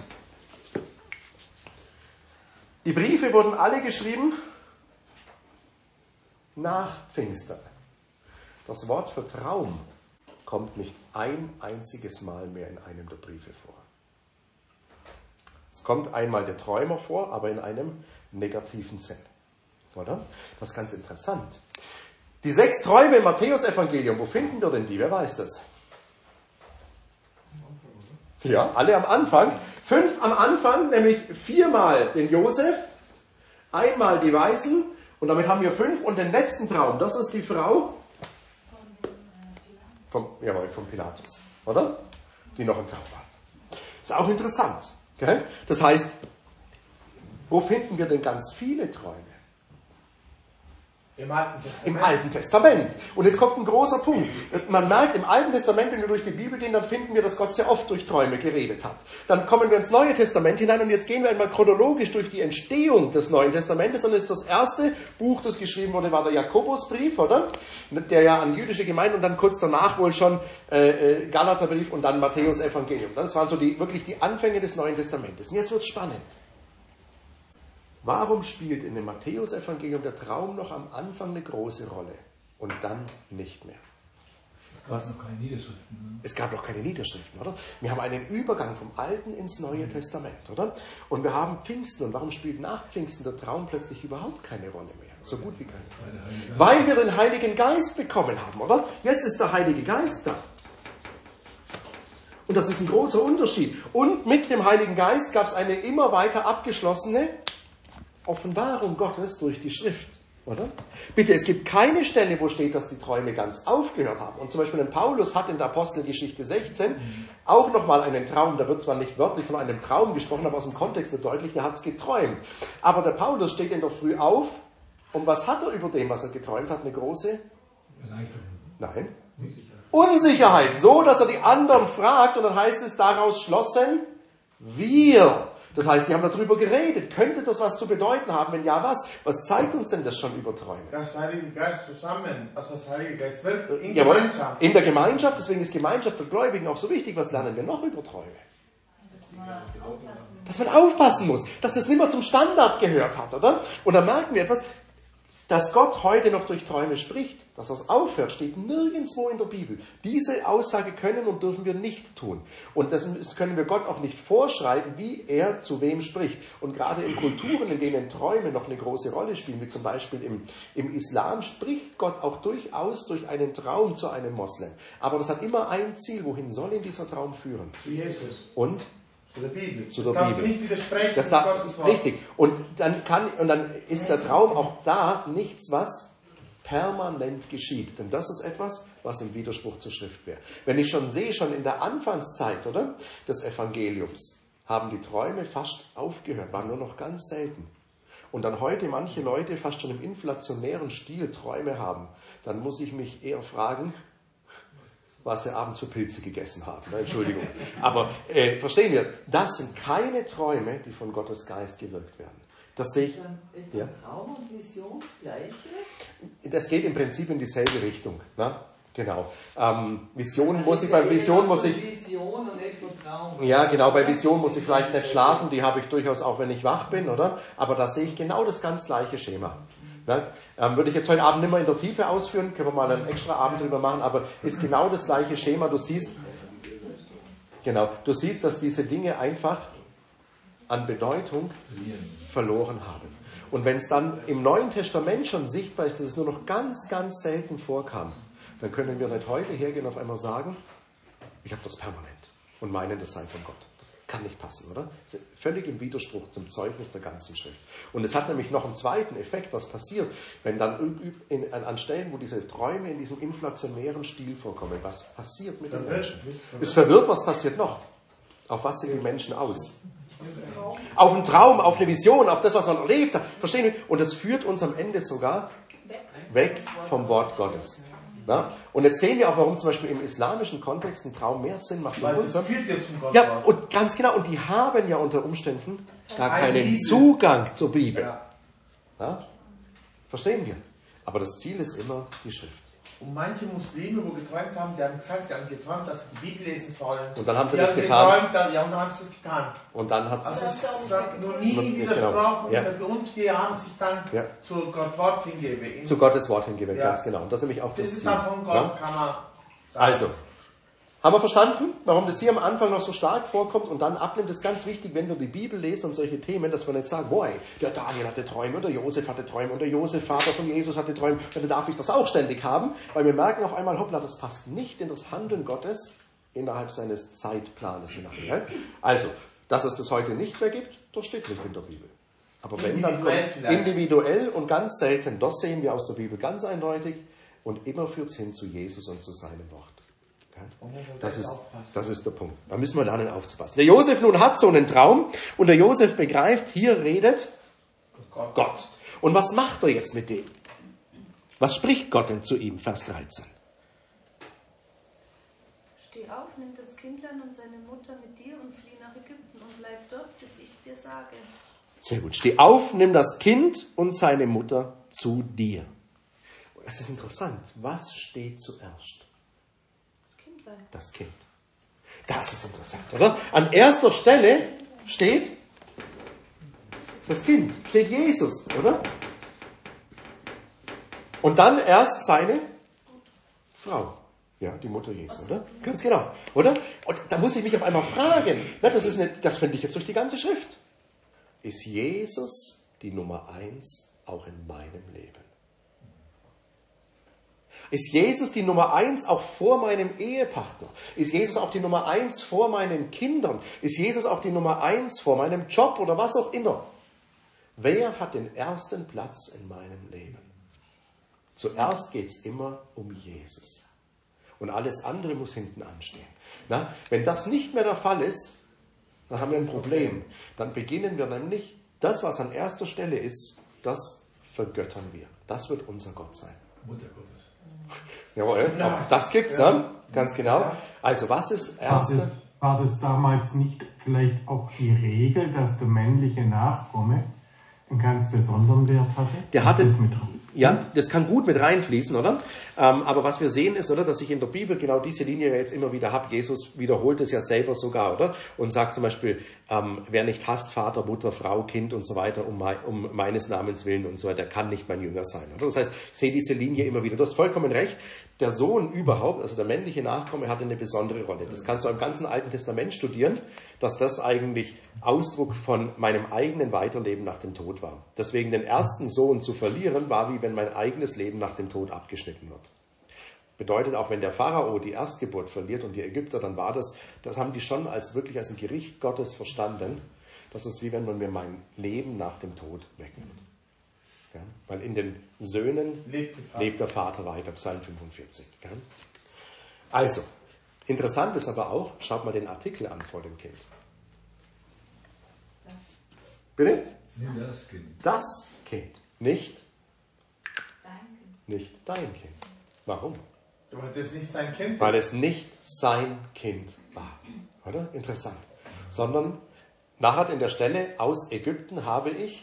Speaker 1: Die Briefe wurden alle geschrieben nach Pfingstern. Das Wort für Traum kommt nicht ein einziges Mal mehr in einem der Briefe vor. Es kommt einmal der Träumer vor, aber in einem negativen Sinn. Oder? Das ist ganz interessant. Die 6 Träume im Matthäus-Evangelium, wo finden wir denn die? Wer weiß das? Ja, alle am Anfang. 5 am Anfang, nämlich 4-mal den Josef, einmal die Weisen und damit haben wir 5 und den letzten Traum. Das ist die Frau vom Pilatus, oder? Die noch einen Traum hat. Ist auch interessant. Okay? Das heißt, wo finden wir denn ganz viele Träume? Im Alten Testament. Und jetzt kommt ein großer Punkt. Man merkt, im Alten Testament, wenn wir durch die Bibel gehen, dann finden wir, dass Gott sehr oft durch Träume geredet hat. Dann kommen wir ins Neue Testament hinein und jetzt gehen wir einmal chronologisch durch die Entstehung des Neuen Testamentes. Dann ist das erste Buch, das geschrieben wurde, war der Jakobusbrief, oder? Der ja an jüdische Gemeinden und dann kurz danach wohl schon Galaterbrief und dann Matthäus-Evangelium. Das waren so wirklich die Anfänge des Neuen Testamentes. Und jetzt wird's spannend. Warum spielt in dem Matthäus-Evangelium der Traum noch am Anfang eine große Rolle und dann nicht mehr? Es gab noch keine Niederschriften, oder? Wir haben einen Übergang vom Alten ins Neue Testament, oder? Und wir haben Pfingsten. Und warum spielt nach Pfingsten der Traum plötzlich überhaupt keine Rolle mehr? So gut wie keine. Weil wir den Heiligen Geist bekommen haben, oder? Jetzt ist der Heilige Geist da. Und das ist ein großer Unterschied. Und mit dem Heiligen Geist gab es eine immer weiter abgeschlossene Offenbarung Gottes durch die Schrift, oder? Bitte, es gibt keine Stelle, wo steht, dass die Träume ganz aufgehört haben. Und zum Beispiel Paulus hat in der Apostelgeschichte 16 auch nochmal einen Traum, da wird zwar nicht wörtlich von einem Traum gesprochen, aber aus dem Kontext wird deutlich, der hat es geträumt. Aber der Paulus steht in der Früh auf und was hat er über dem, was er geträumt hat? Eine große? Nein. Unsicherheit. So, dass er die anderen fragt und dann heißt es, daraus schlossen wir. Das heißt, die haben darüber geredet. Könnte das was zu bedeuten haben? Wenn ja, was? Was zeigt uns denn das schon über Träume?
Speaker 2: Das Heilige Geist zusammen, also das Heilige Geist wirkt in
Speaker 1: Jawohl,
Speaker 2: Gemeinschaft.
Speaker 1: in der Gemeinschaft, deswegen ist Gemeinschaft der Gläubigen auch so wichtig. Was lernen wir noch über Träume? Dass man aufpassen muss, dass das nicht mehr zum Standard gehört hat, oder? Und dann merken wir etwas, dass Gott heute noch durch Träume spricht, dass er aufhört, steht nirgendwo in der Bibel. Diese Aussage können und dürfen wir nicht tun. Und das können wir Gott auch nicht vorschreiben, wie er zu wem spricht. Und gerade in Kulturen, in denen Träume noch eine große Rolle spielen, wie zum Beispiel im Islam, spricht Gott auch durchaus durch einen Traum zu einem Moslem. Aber das hat immer ein Ziel. Wohin soll ihn dieser Traum führen?
Speaker 2: Zu Jesus.
Speaker 1: Und?
Speaker 2: Zu der Bibel.
Speaker 1: Zu der
Speaker 2: das kannst du
Speaker 1: Bibel.
Speaker 2: nicht widersprechen.
Speaker 1: Das da, richtig. Und dann ist der Traum auch da nichts, was permanent geschieht. Denn das ist etwas, was im Widerspruch zur Schrift wäre. Wenn ich schon sehe, schon in der Anfangszeit, oder, des Evangeliums, haben die Träume fast aufgehört, waren nur noch ganz selten. Und dann heute manche Leute fast schon im inflationären Stil Träume haben, dann muss ich mich eher fragen, was sie abends für Pilze gegessen haben. Entschuldigung. Aber verstehen wir, das sind keine Träume, die von Gottes Geist gewirkt werden. Das sehe ich.
Speaker 6: Ist dann Traum und Vision das Gleiche?
Speaker 1: Das geht im Prinzip in dieselbe Richtung. Ne? Genau. Vision und nicht nur Traum. Ja, genau. Bei Vision muss ich vielleicht nicht schlafen. Die habe ich durchaus auch, wenn ich wach bin, oder? Aber da sehe ich genau das ganz gleiche Schema. Ne? Würde ich jetzt heute Abend nicht mehr in der Tiefe ausführen, können wir mal einen extra Abend drüber machen, aber ist genau das gleiche Schema. Du siehst, dass diese Dinge einfach an Bedeutung verloren haben. Und wenn es dann im Neuen Testament schon sichtbar ist, dass es nur noch ganz, ganz selten vorkam, dann können wir nicht heute hergehen und auf einmal sagen, ich habe das permanent und meinen, das sei von Gott. Das kann nicht passen, oder? Das ist völlig im Widerspruch zum Zeugnis der ganzen Schrift. Und es hat nämlich noch einen zweiten Effekt, was passiert, wenn dann an Stellen, wo diese Träume in diesem inflationären Stil vorkommen, was passiert mit den Menschen? Ist verwirrt, was passiert noch? Auf was sind die Menschen aus? Auf einen Traum, auf eine Vision, auf das, was man erlebt hat. Verstehen wir? Und das führt uns am Ende sogar weg vom Wort Gottes. Na? Und jetzt sehen wir auch, warum zum Beispiel im islamischen Kontext ein Traum mehr Sinn macht.
Speaker 2: Weil das führt ja zum Gott.
Speaker 1: Ja, und ganz genau. Und die haben ja unter Umständen gar keinen Zugang zur Bibel. Ja? Verstehen wir? Aber das Ziel ist immer die Schrift.
Speaker 2: Und manche Muslime, wo geträumt haben, die haben gesagt, die haben geträumt, dass sie die Bibel lesen sollen.
Speaker 1: Und dann haben sie
Speaker 2: die
Speaker 1: das
Speaker 2: haben
Speaker 1: getan.
Speaker 2: Geträumt, ja, und dann haben sie das getan.
Speaker 1: Und dann hat
Speaker 2: Also es hat noch nie widersprochen. Und die haben sich dann zu Gottes Wort hingegeben.
Speaker 1: Zu Gottes Wort hingegeben, ganz genau. Und das ist nämlich auch das Ziel.
Speaker 2: Das ist dann von Gott, kann man sagen.
Speaker 1: Also, haben wir verstanden, warum das hier am Anfang noch so stark vorkommt und dann abnimmt? Das ist ganz wichtig, wenn wir die Bibel lesen und solche Themen, dass wir nicht sagen, boah, der Daniel hatte Träume und der Josef hatte Träume und der Josef, Vater von Jesus, hatte Träume, dann darf ich das auch ständig haben, weil wir merken auf einmal, hoppla, das passt nicht in das Handeln Gottes innerhalb seines Zeitplanes hinein. Also, dass es das heute nicht mehr gibt, das steht nicht in der Bibel. Aber wenn, dann kommt es individuell und ganz selten, das sehen wir aus der Bibel ganz eindeutig und immer führt es hin zu Jesus und zu seinem Wort. Das ist der Punkt. Da müssen wir lernen aufzupassen. Der Josef nun hat so einen Traum und der Josef begreift, hier redet Gott. Und was macht er jetzt mit dem? Was spricht Gott denn zu ihm? Vers 13.
Speaker 3: Steh auf, nimm das Kindlein und seine Mutter mit dir und flieh nach Ägypten und bleib dort, bis ich dir sage.
Speaker 1: Sehr gut. Steh auf, nimm das Kind und seine Mutter zu dir. Es ist interessant. Was steht zuerst? Das Kind. Das ist interessant, oder? An erster Stelle steht das Kind, steht Jesus, oder? Und dann erst seine Frau. Ja, die Mutter Jesu, oder? Ganz genau, oder? Und da muss ich mich auf einmal fragen, das finde ich jetzt durch die ganze Schrift. Ist Jesus die Nummer 1 auch in meinem Leben? Ist Jesus die Nummer 1 auch vor meinem Ehepartner? Ist Jesus auch die Nummer 1 vor meinen Kindern? Ist Jesus auch die Nummer 1 vor meinem Job oder was auch immer? Wer hat den ersten Platz in meinem Leben? Zuerst geht es immer um Jesus. Und alles andere muss hinten anstehen. Na, wenn das nicht mehr der Fall ist, dann haben wir ein Problem. Dann beginnen wir nämlich, das, was an erster Stelle ist, das vergöttern wir. Das wird unser Gott sein.
Speaker 4: Mutter Gottes.
Speaker 1: Jawohl, das gibt's dann, ganz genau. Also was ist erste?
Speaker 7: war das damals nicht vielleicht auch die Regel, dass der männliche Nachkomme einen ganz besonderen Wert hatte?
Speaker 1: Der hatte, ja, das kann gut mit reinfließen, oder? Aber was wir sehen ist, oder, dass ich in der Bibel genau diese Linie jetzt immer wieder habe. Jesus wiederholt es ja selber sogar, oder? Und sagt zum Beispiel, wer nicht hasst Vater, Mutter, Frau, Kind und so weiter, um meines Namens willen und so weiter, kann nicht mein Jünger sein, oder? Das heißt, ich sehe diese Linie immer wieder. Du hast vollkommen recht. Der Sohn überhaupt, also der männliche Nachkomme, hatte eine besondere Rolle. Das kannst du im ganzen Alten Testament studieren, dass das eigentlich Ausdruck von meinem eigenen Weiterleben nach dem Tod war. Deswegen den ersten Sohn zu verlieren, war wie wenn mein eigenes Leben nach dem Tod abgeschnitten wird. Bedeutet, auch wenn der Pharao die Erstgeburt verliert und die Ägypter, dann war das haben die schon wirklich als ein Gericht Gottes verstanden. Das ist wie wenn man mir mein Leben nach dem Tod wegnimmt. Ja, weil in den Söhnen lebt der Vater weiter, Psalm 45. Ja. Also, interessant ist aber auch, schaut mal den Artikel an vor dem Kind. Bitte?
Speaker 4: Das Kind.
Speaker 1: Das Kind, nicht dein Kind. Warum?
Speaker 2: Weil das nicht sein Kind ist.
Speaker 1: Weil es nicht sein Kind war. Oder? Interessant. Sondern nachher in der Stelle, aus Ägypten habe ich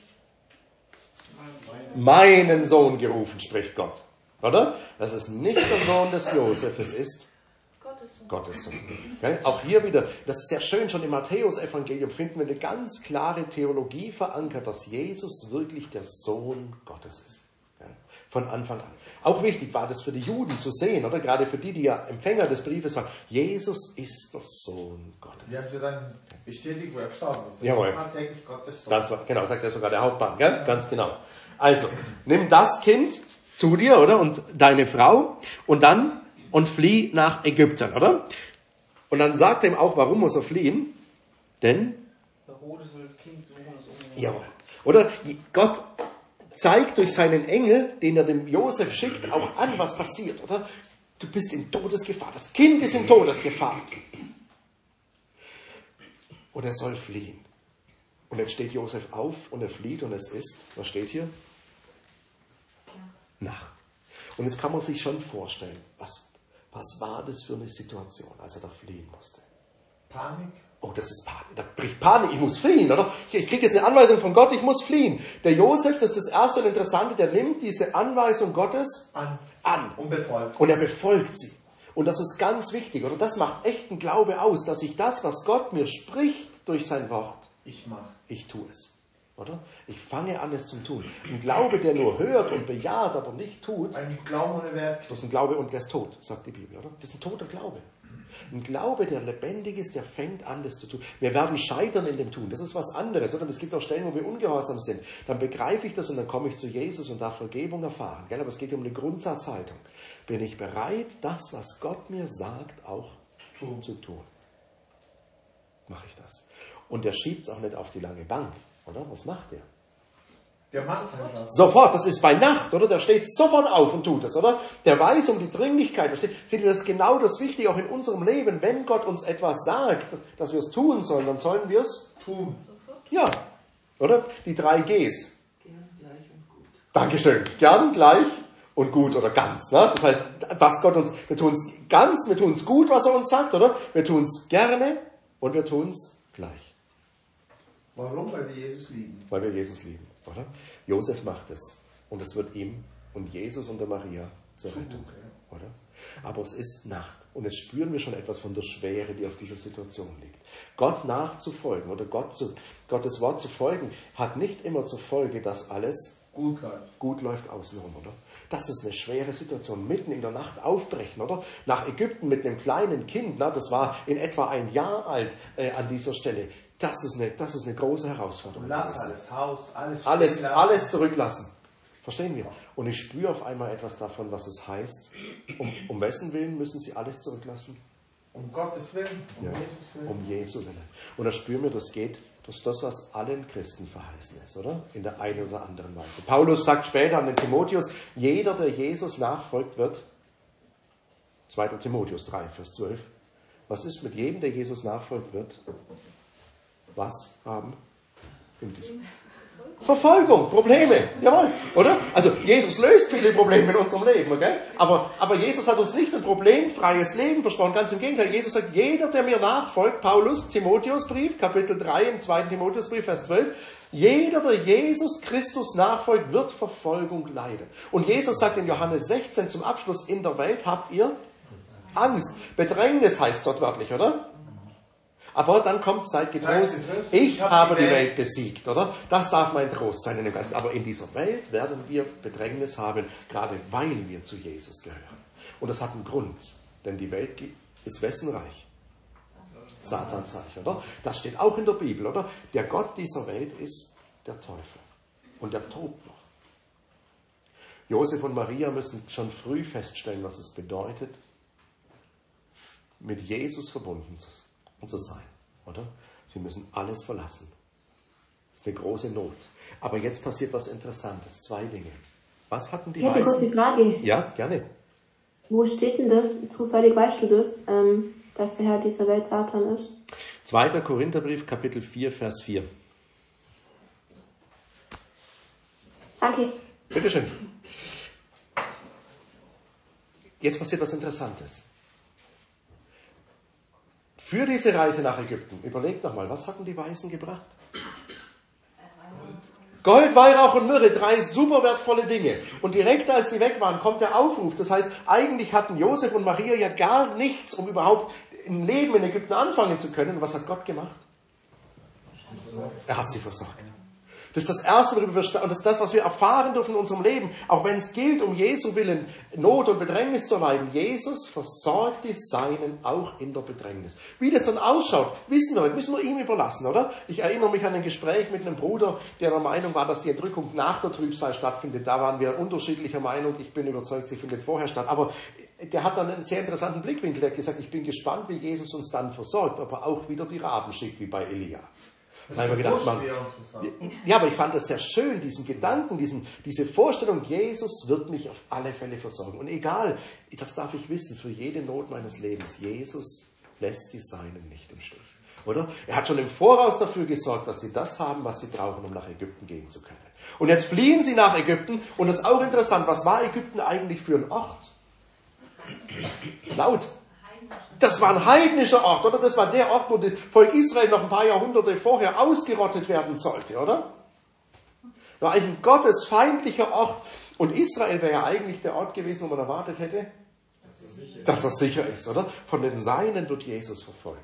Speaker 1: meinen Sohn gerufen, spricht Gott. Oder? Das ist nicht der Sohn des Josef, es ist Gottes Sohn. Okay? Auch hier wieder, das ist sehr schön, schon im Matthäus-Evangelium finden wir eine ganz klare Theologie verankert, dass Jesus wirklich der Sohn Gottes ist. Okay? Von Anfang an. Auch wichtig war das für die Juden zu sehen, oder? Gerade für die ja Empfänger des Briefes waren. Jesus ist der Sohn Gottes.
Speaker 2: Die haben sie dann bestätigt, wo er gestorben ist. Das
Speaker 1: Jawohl.
Speaker 2: war tatsächlich Gottes Sohn.
Speaker 1: Das war, genau, sagt ja sogar der Hauptmann, gell? Ganz genau. Also, nimm das Kind zu dir, oder? Und deine Frau und flieh nach Ägypten, oder? Und dann sagt er ihm auch, warum muss er fliehen? Denn?
Speaker 6: Herodes will das Kind suchen.
Speaker 1: Jawohl. Oder? Gott zeigt durch seinen Engel, den er dem Josef schickt, auch an, was passiert, oder? Du bist in Todesgefahr. Das Kind ist in Todesgefahr. Und er soll fliehen. Und jetzt steht Josef auf und er flieht und es ist, was steht hier? Nacht. Und jetzt kann man sich schon vorstellen, was war das für eine Situation, als er da fliehen musste?
Speaker 2: Panik.
Speaker 1: Oh, das ist Panik. Da bricht Panik. Ich muss fliehen, oder? Ich kriege jetzt eine Anweisung von Gott, ich muss fliehen. Der Josef, das ist das Erste und Interessante, der nimmt diese Anweisung Gottes an.
Speaker 2: Und befolgt.
Speaker 1: Und er befolgt sie. Und das ist ganz wichtig, oder? Das macht echten Glaube aus, dass ich das, was Gott mir spricht durch sein Wort, ich tue es. Oder? Ich fange an, es zu tun. Ein Glaube, der nur hört und bejaht, aber nicht tut,
Speaker 2: Ein Glauben ohne Werk.
Speaker 1: das ist ein Glaube und der ist tot, sagt die Bibel, oder? Das ist ein toter Glaube. Ein Glaube, der lebendig ist, der fängt an, das zu tun. Wir werden scheitern in dem Tun. Das ist was anderes, oder? Es gibt auch Stellen, wo wir ungehorsam sind. Dann begreife ich das und dann komme ich zu Jesus und darf Vergebung erfahren. Gell? Aber es geht um eine Grundsatzhaltung. Bin ich bereit, das, was Gott mir sagt, auch zu tun? Mache ich das? Und der schiebt es auch nicht auf die lange Bank, oder? Was macht der?
Speaker 2: Der macht es einfach.
Speaker 1: Sofort, das ist bei Nacht, oder? Der steht sofort auf und tut es, oder? Der weiß um die Dringlichkeit. Seht ihr, das ist genau das Wichtige auch in unserem Leben. Wenn Gott uns etwas sagt, dass wir es tun sollen, dann sollen wir es
Speaker 2: Tun.
Speaker 1: Ja, oder? Die 3 Gs.
Speaker 6: Gern, gleich und gut.
Speaker 1: Dankeschön. Gern, gleich und gut oder ganz. Ne? Das heißt, was Gott uns, wir tun es ganz, wir tun es gut, was er uns sagt, oder? Wir tun es gerne und wir tun es gleich.
Speaker 2: Warum? Weil wir Jesus lieben.
Speaker 1: Weil wir Jesus lieben, oder? Josef macht es und es wird ihm und Jesus und der Maria zur Rettung, oder? Aber es ist Nacht und jetzt spüren wir schon etwas von der Schwere, die auf dieser Situation liegt. Gott nachzufolgen oder Gottes Wort zu folgen, hat nicht immer zur Folge, dass alles gut läuft außenrum, oder? Das ist eine schwere Situation. Mitten in der Nacht aufbrechen, oder? Nach Ägypten mit einem kleinen Kind, na, das war in etwa 1 Jahr alt an dieser Stelle. Das ist eine große Herausforderung.
Speaker 2: Lass alles, Haus,
Speaker 1: alles zurücklassen. Verstehen wir? Und ich spüre auf einmal etwas davon, was es heißt. Um wessen Willen müssen sie alles zurücklassen?
Speaker 2: Um Gottes Willen, Jesus Willen.
Speaker 1: Um Jesu Willen. Und da spüren wir, das geht, dass das, was allen Christen verheißen ist, oder? In der einen oder anderen Weise. Paulus sagt später an den Timotheus, jeder, der Jesus nachfolgt, wird, 2. Timotheus 3, Vers 12, was ist mit jedem, der Jesus nachfolgt, wird? Was haben? Verfolgung, Probleme, jawohl, oder? Also Jesus löst viele Probleme in unserem Leben, okay? Aber Jesus hat uns nicht ein problemfreies Leben versprochen, ganz im Gegenteil. Jesus sagt, jeder, der mir nachfolgt, Paulus, Timotheusbrief, Kapitel 3 im 2. Timotheusbrief, Vers 12, jeder, der Jesus Christus nachfolgt, wird Verfolgung leiden. Und Jesus sagt in Johannes 16 zum Abschluss, in der Welt habt ihr Angst. Bedrängnis heißt dort wörtlich, oder? Aber dann kommt, seid getrost, ich habe die Welt besiegt, oder? Das darf mein Trost sein in dem Ganzen. Aber in dieser Welt werden wir Bedrängnis haben, gerade weil wir zu Jesus gehören. Und das hat einen Grund, denn die Welt ist wessen Reich? Satans Reich, oder? Das steht auch in der Bibel, oder? Der Gott dieser Welt ist der Teufel. Und der tobt noch. Josef und Maria müssen schon früh feststellen, was es bedeutet, mit Jesus verbunden zu sein, oder? Sie müssen alles verlassen. Das ist eine große Not. Aber jetzt passiert was Interessantes. 2 Dinge. Was hatten die
Speaker 5: Ich hätte kurz die Frage.
Speaker 1: Ja, gerne.
Speaker 5: Wo steht denn das? Zufällig weißt du das, dass der Herr dieser Welt Satan ist?
Speaker 1: 2. Korintherbrief, Kapitel 4, Vers 4.
Speaker 5: Danke.
Speaker 1: Bitteschön. Jetzt passiert was Interessantes. Für diese Reise nach Ägypten, überlegt nochmal, was hatten die Weisen gebracht? Gold, Weihrauch und Myrrhe, 3 super wertvolle Dinge. Und direkt als die weg waren, kommt der Aufruf. Das heißt, eigentlich hatten Josef und Maria ja gar nichts, um überhaupt ein Leben in Ägypten anfangen zu können. Und was hat Gott gemacht? Er hat sie versorgt. Das ist das Erste, worüber wir, und das ist das, was wir erfahren dürfen in unserem Leben. Auch wenn es gilt, um Jesu Willen Not und Bedrängnis zu erleiden. Jesus versorgt die Seinen auch in der Bedrängnis. Wie das dann ausschaut, wissen wir nicht. Müssen wir ihm überlassen, oder? Ich erinnere mich an ein Gespräch mit einem Bruder, der der Meinung war, dass die Entrückung nach der Trübsal stattfindet. Da waren wir unterschiedlicher Meinung. Ich bin überzeugt, sie findet vorher statt. Aber der hat dann einen sehr interessanten Blickwinkel. Der hat gesagt, ich bin gespannt, wie Jesus uns dann versorgt. Ob er auch wieder die Raben schickt, wie bei Elia. Da habe ich mir gedacht, ja, aber ich fand das sehr schön, diesen Gedanken, diese Vorstellung, Jesus wird mich auf alle Fälle versorgen. Und egal, das darf ich wissen, für jede Not meines Lebens, Jesus lässt die Seinen nicht im Stich. Oder? Er hat schon im Voraus dafür gesorgt, dass sie das haben, was sie brauchen, um nach Ägypten gehen zu können. Und jetzt fliehen sie nach Ägypten, und das ist auch interessant, was war Ägypten eigentlich für ein Ort? Laut. Das war ein heidnischer Ort, oder? Das war der Ort, wo das Volk Israel noch ein paar Jahrhunderte vorher ausgerottet werden sollte, oder? War ein gottesfeindlicher Ort. Und Israel wäre ja eigentlich der Ort gewesen, wo man erwartet hätte, dass er sicher ist, oder? Von den Seinen wird Jesus verfolgt.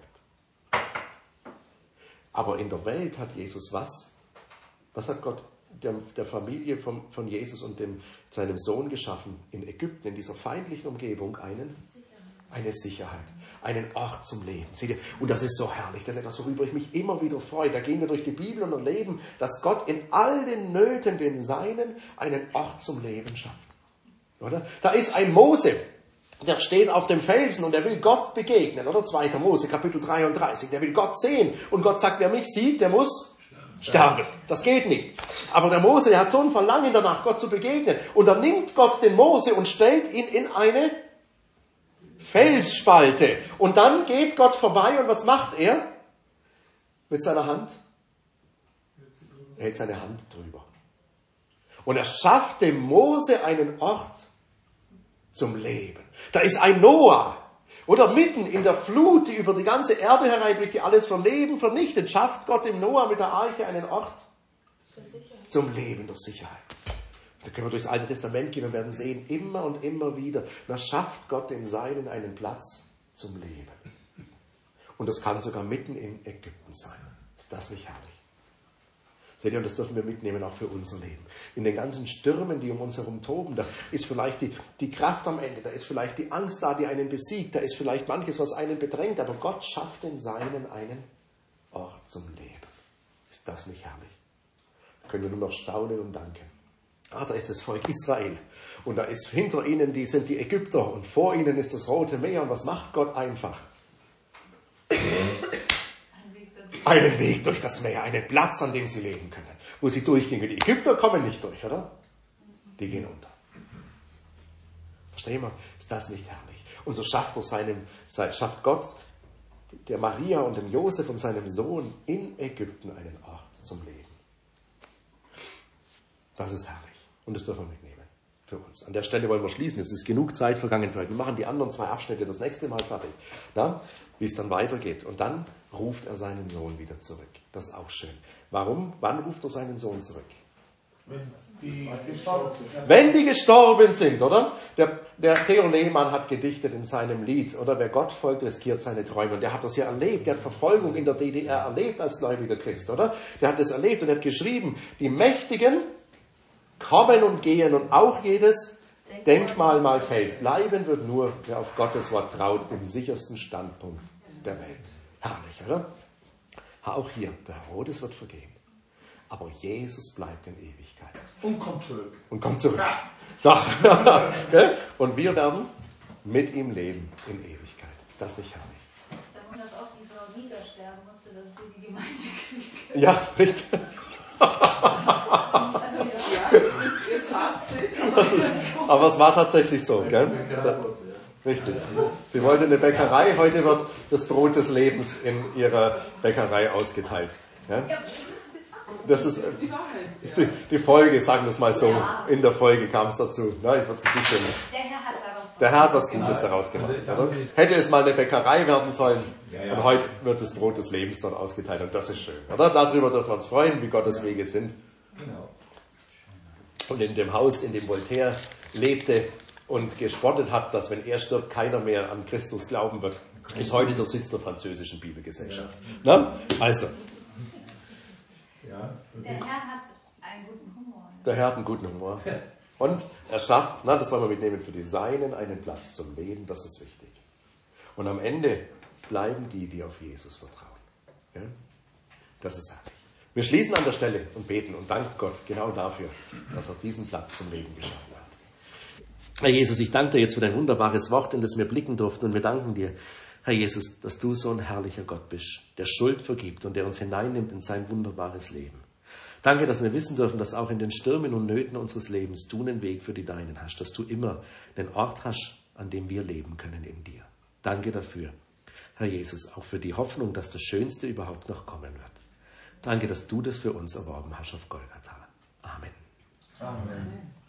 Speaker 1: Aber in der Welt hat Jesus was? Was hat Gott der Familie von Jesus und seinem Sohn geschaffen? In Ägypten, in dieser feindlichen Umgebung, eine Sicherheit, einen Ort zum Leben. Seht ihr? Und das ist so herrlich, das ist etwas, worüber ich mich immer wieder freue. Da gehen wir durch die Bibel und erleben, dass Gott in all den Nöten, den Seinen, einen Ort zum Leben schafft. Oder? Da ist ein Mose, der steht auf dem Felsen und er will Gott begegnen. Oder? 2. Mose, Kapitel 33. Der will Gott sehen. Und Gott sagt, wer mich sieht, der muss sterben. Das geht nicht. Aber der Mose, der hat so ein Verlangen danach, Gott zu begegnen. Und dann nimmt Gott den Mose und stellt ihn in eine Felsspalte. Und dann geht Gott vorbei und was macht er? Mit seiner Hand? Er hält seine Hand drüber. Und er schafft dem Mose einen Ort zum Leben. Da ist ein Noah. Oder mitten in der Flut, die über die ganze Erde hereinbricht, die alles von Leben vernichtet, schafft Gott dem Noah mit der Arche einen Ort zum Leben der Sicherheit. Da können wir durchs Alte Testament gehen und werden sehen, immer und immer wieder, da schafft Gott den Seinen einen Platz zum Leben. Und das kann sogar mitten in Ägypten sein. Ist das nicht herrlich? Seht ihr, und das dürfen wir mitnehmen auch für unser Leben. In den ganzen Stürmen, die um uns herum toben, da ist vielleicht die Kraft am Ende, da ist vielleicht die Angst da, die einen besiegt, da ist vielleicht manches, was einen bedrängt, aber Gott schafft den Seinen einen Ort zum Leben. Ist das nicht herrlich? Da können wir nur noch staunen und danken. Da ist das Volk Israel und da ist hinter ihnen, sind die Ägypter und vor ihnen ist das Rote Meer. Und was macht Gott einfach? Einen Weg durch das Meer, einen Platz, an dem sie leben können, wo sie durchgehen. Die Ägypter kommen nicht durch, oder? Die gehen unter. Verstehen wir? Ist das nicht herrlich? Und so schafft Gott der Maria und dem Josef und seinem Sohn in Ägypten einen Ort zum Leben. Das ist herrlich. Und das dürfen wir mitnehmen für uns. An der Stelle wollen wir schließen. Es ist genug Zeit vergangen für heute. Wir machen die anderen 2 Abschnitte das nächste Mal fertig. Wie es dann weitergeht. Und dann ruft er seinen Sohn wieder zurück. Das ist auch schön. Warum? Wann ruft er seinen Sohn zurück? Wenn die gestorben sind, oder? Der Theo Lehmann hat gedichtet in seinem Lied, oder? Wer Gott folgt, riskiert seine Träume. Und der hat das ja erlebt. Der hat Verfolgung in der DDR erlebt als gläubiger Christ, oder? Der hat das erlebt und er hat geschrieben, die Mächtigen kommen und gehen und auch jedes Denkmal mal fällt. Bleiben wird nur, wer auf Gottes Wort traut, dem sichersten Standpunkt der Welt. Herrlich, oder? Auch hier, der Herodes wird vergehen. Aber Jesus bleibt in Ewigkeit.
Speaker 2: Und kommt zurück.
Speaker 1: Und kommt zurück. So. Und wir werden mit ihm leben in Ewigkeit. Ist das nicht herrlich?
Speaker 8: Da muss das auch die Frau Nieder sterben musste, dass wir die Gemeinde kriegen.
Speaker 1: Ja, richtig.
Speaker 8: Also
Speaker 6: Jetzt hat sie.
Speaker 1: Aber es war tatsächlich so, gell? Richtig. Sie wollte eine Bäckerei, heute wird das Brot des Lebens in ihrer Bäckerei ausgeteilt. Ja? Das ist die Folge, sagen wir es mal so. In der Folge kam es dazu. Na, ich würde es ein bisschen. Der Herr hat was Gutes daraus gemacht. Oder? Hätte es mal eine Bäckerei werden sollen, und heute wird das Brot des Lebens dort ausgeteilt. Und das ist schön. Oder? Darüber dürfen wir uns freuen, wie Gottes Wege sind. Und in dem Haus, in dem Voltaire lebte und gespottet hat, dass wenn er stirbt, keiner mehr an Christus glauben wird, ist heute der Sitz der französischen Bibelgesellschaft. Na? Also.
Speaker 8: Der Herr hat einen guten Humor.
Speaker 1: Der Herr hat einen guten Humor. Und er schafft, das wollen wir mitnehmen, für die Seinen einen Platz zum Leben, das ist wichtig. Und am Ende bleiben die auf Jesus vertrauen. Ja? Das ist herrlich. Wir schließen an der Stelle und beten und danken Gott genau dafür, dass er diesen Platz zum Leben geschaffen hat. Herr Jesus, ich danke dir jetzt für dein wunderbares Wort, in das wir blicken durften, und wir danken dir, Herr Jesus, dass du so ein herrlicher Gott bist, der Schuld vergibt und der uns hineinnimmt in sein wunderbares Leben. Danke, dass wir wissen dürfen, dass auch in den Stürmen und Nöten unseres Lebens du einen Weg für die Deinen hast, dass du immer einen Ort hast, an dem wir leben können in dir. Danke dafür, Herr Jesus, auch für die Hoffnung, dass das Schönste überhaupt noch kommen wird. Danke, dass du das für uns erworben hast auf Golgatha. Amen.
Speaker 2: Amen.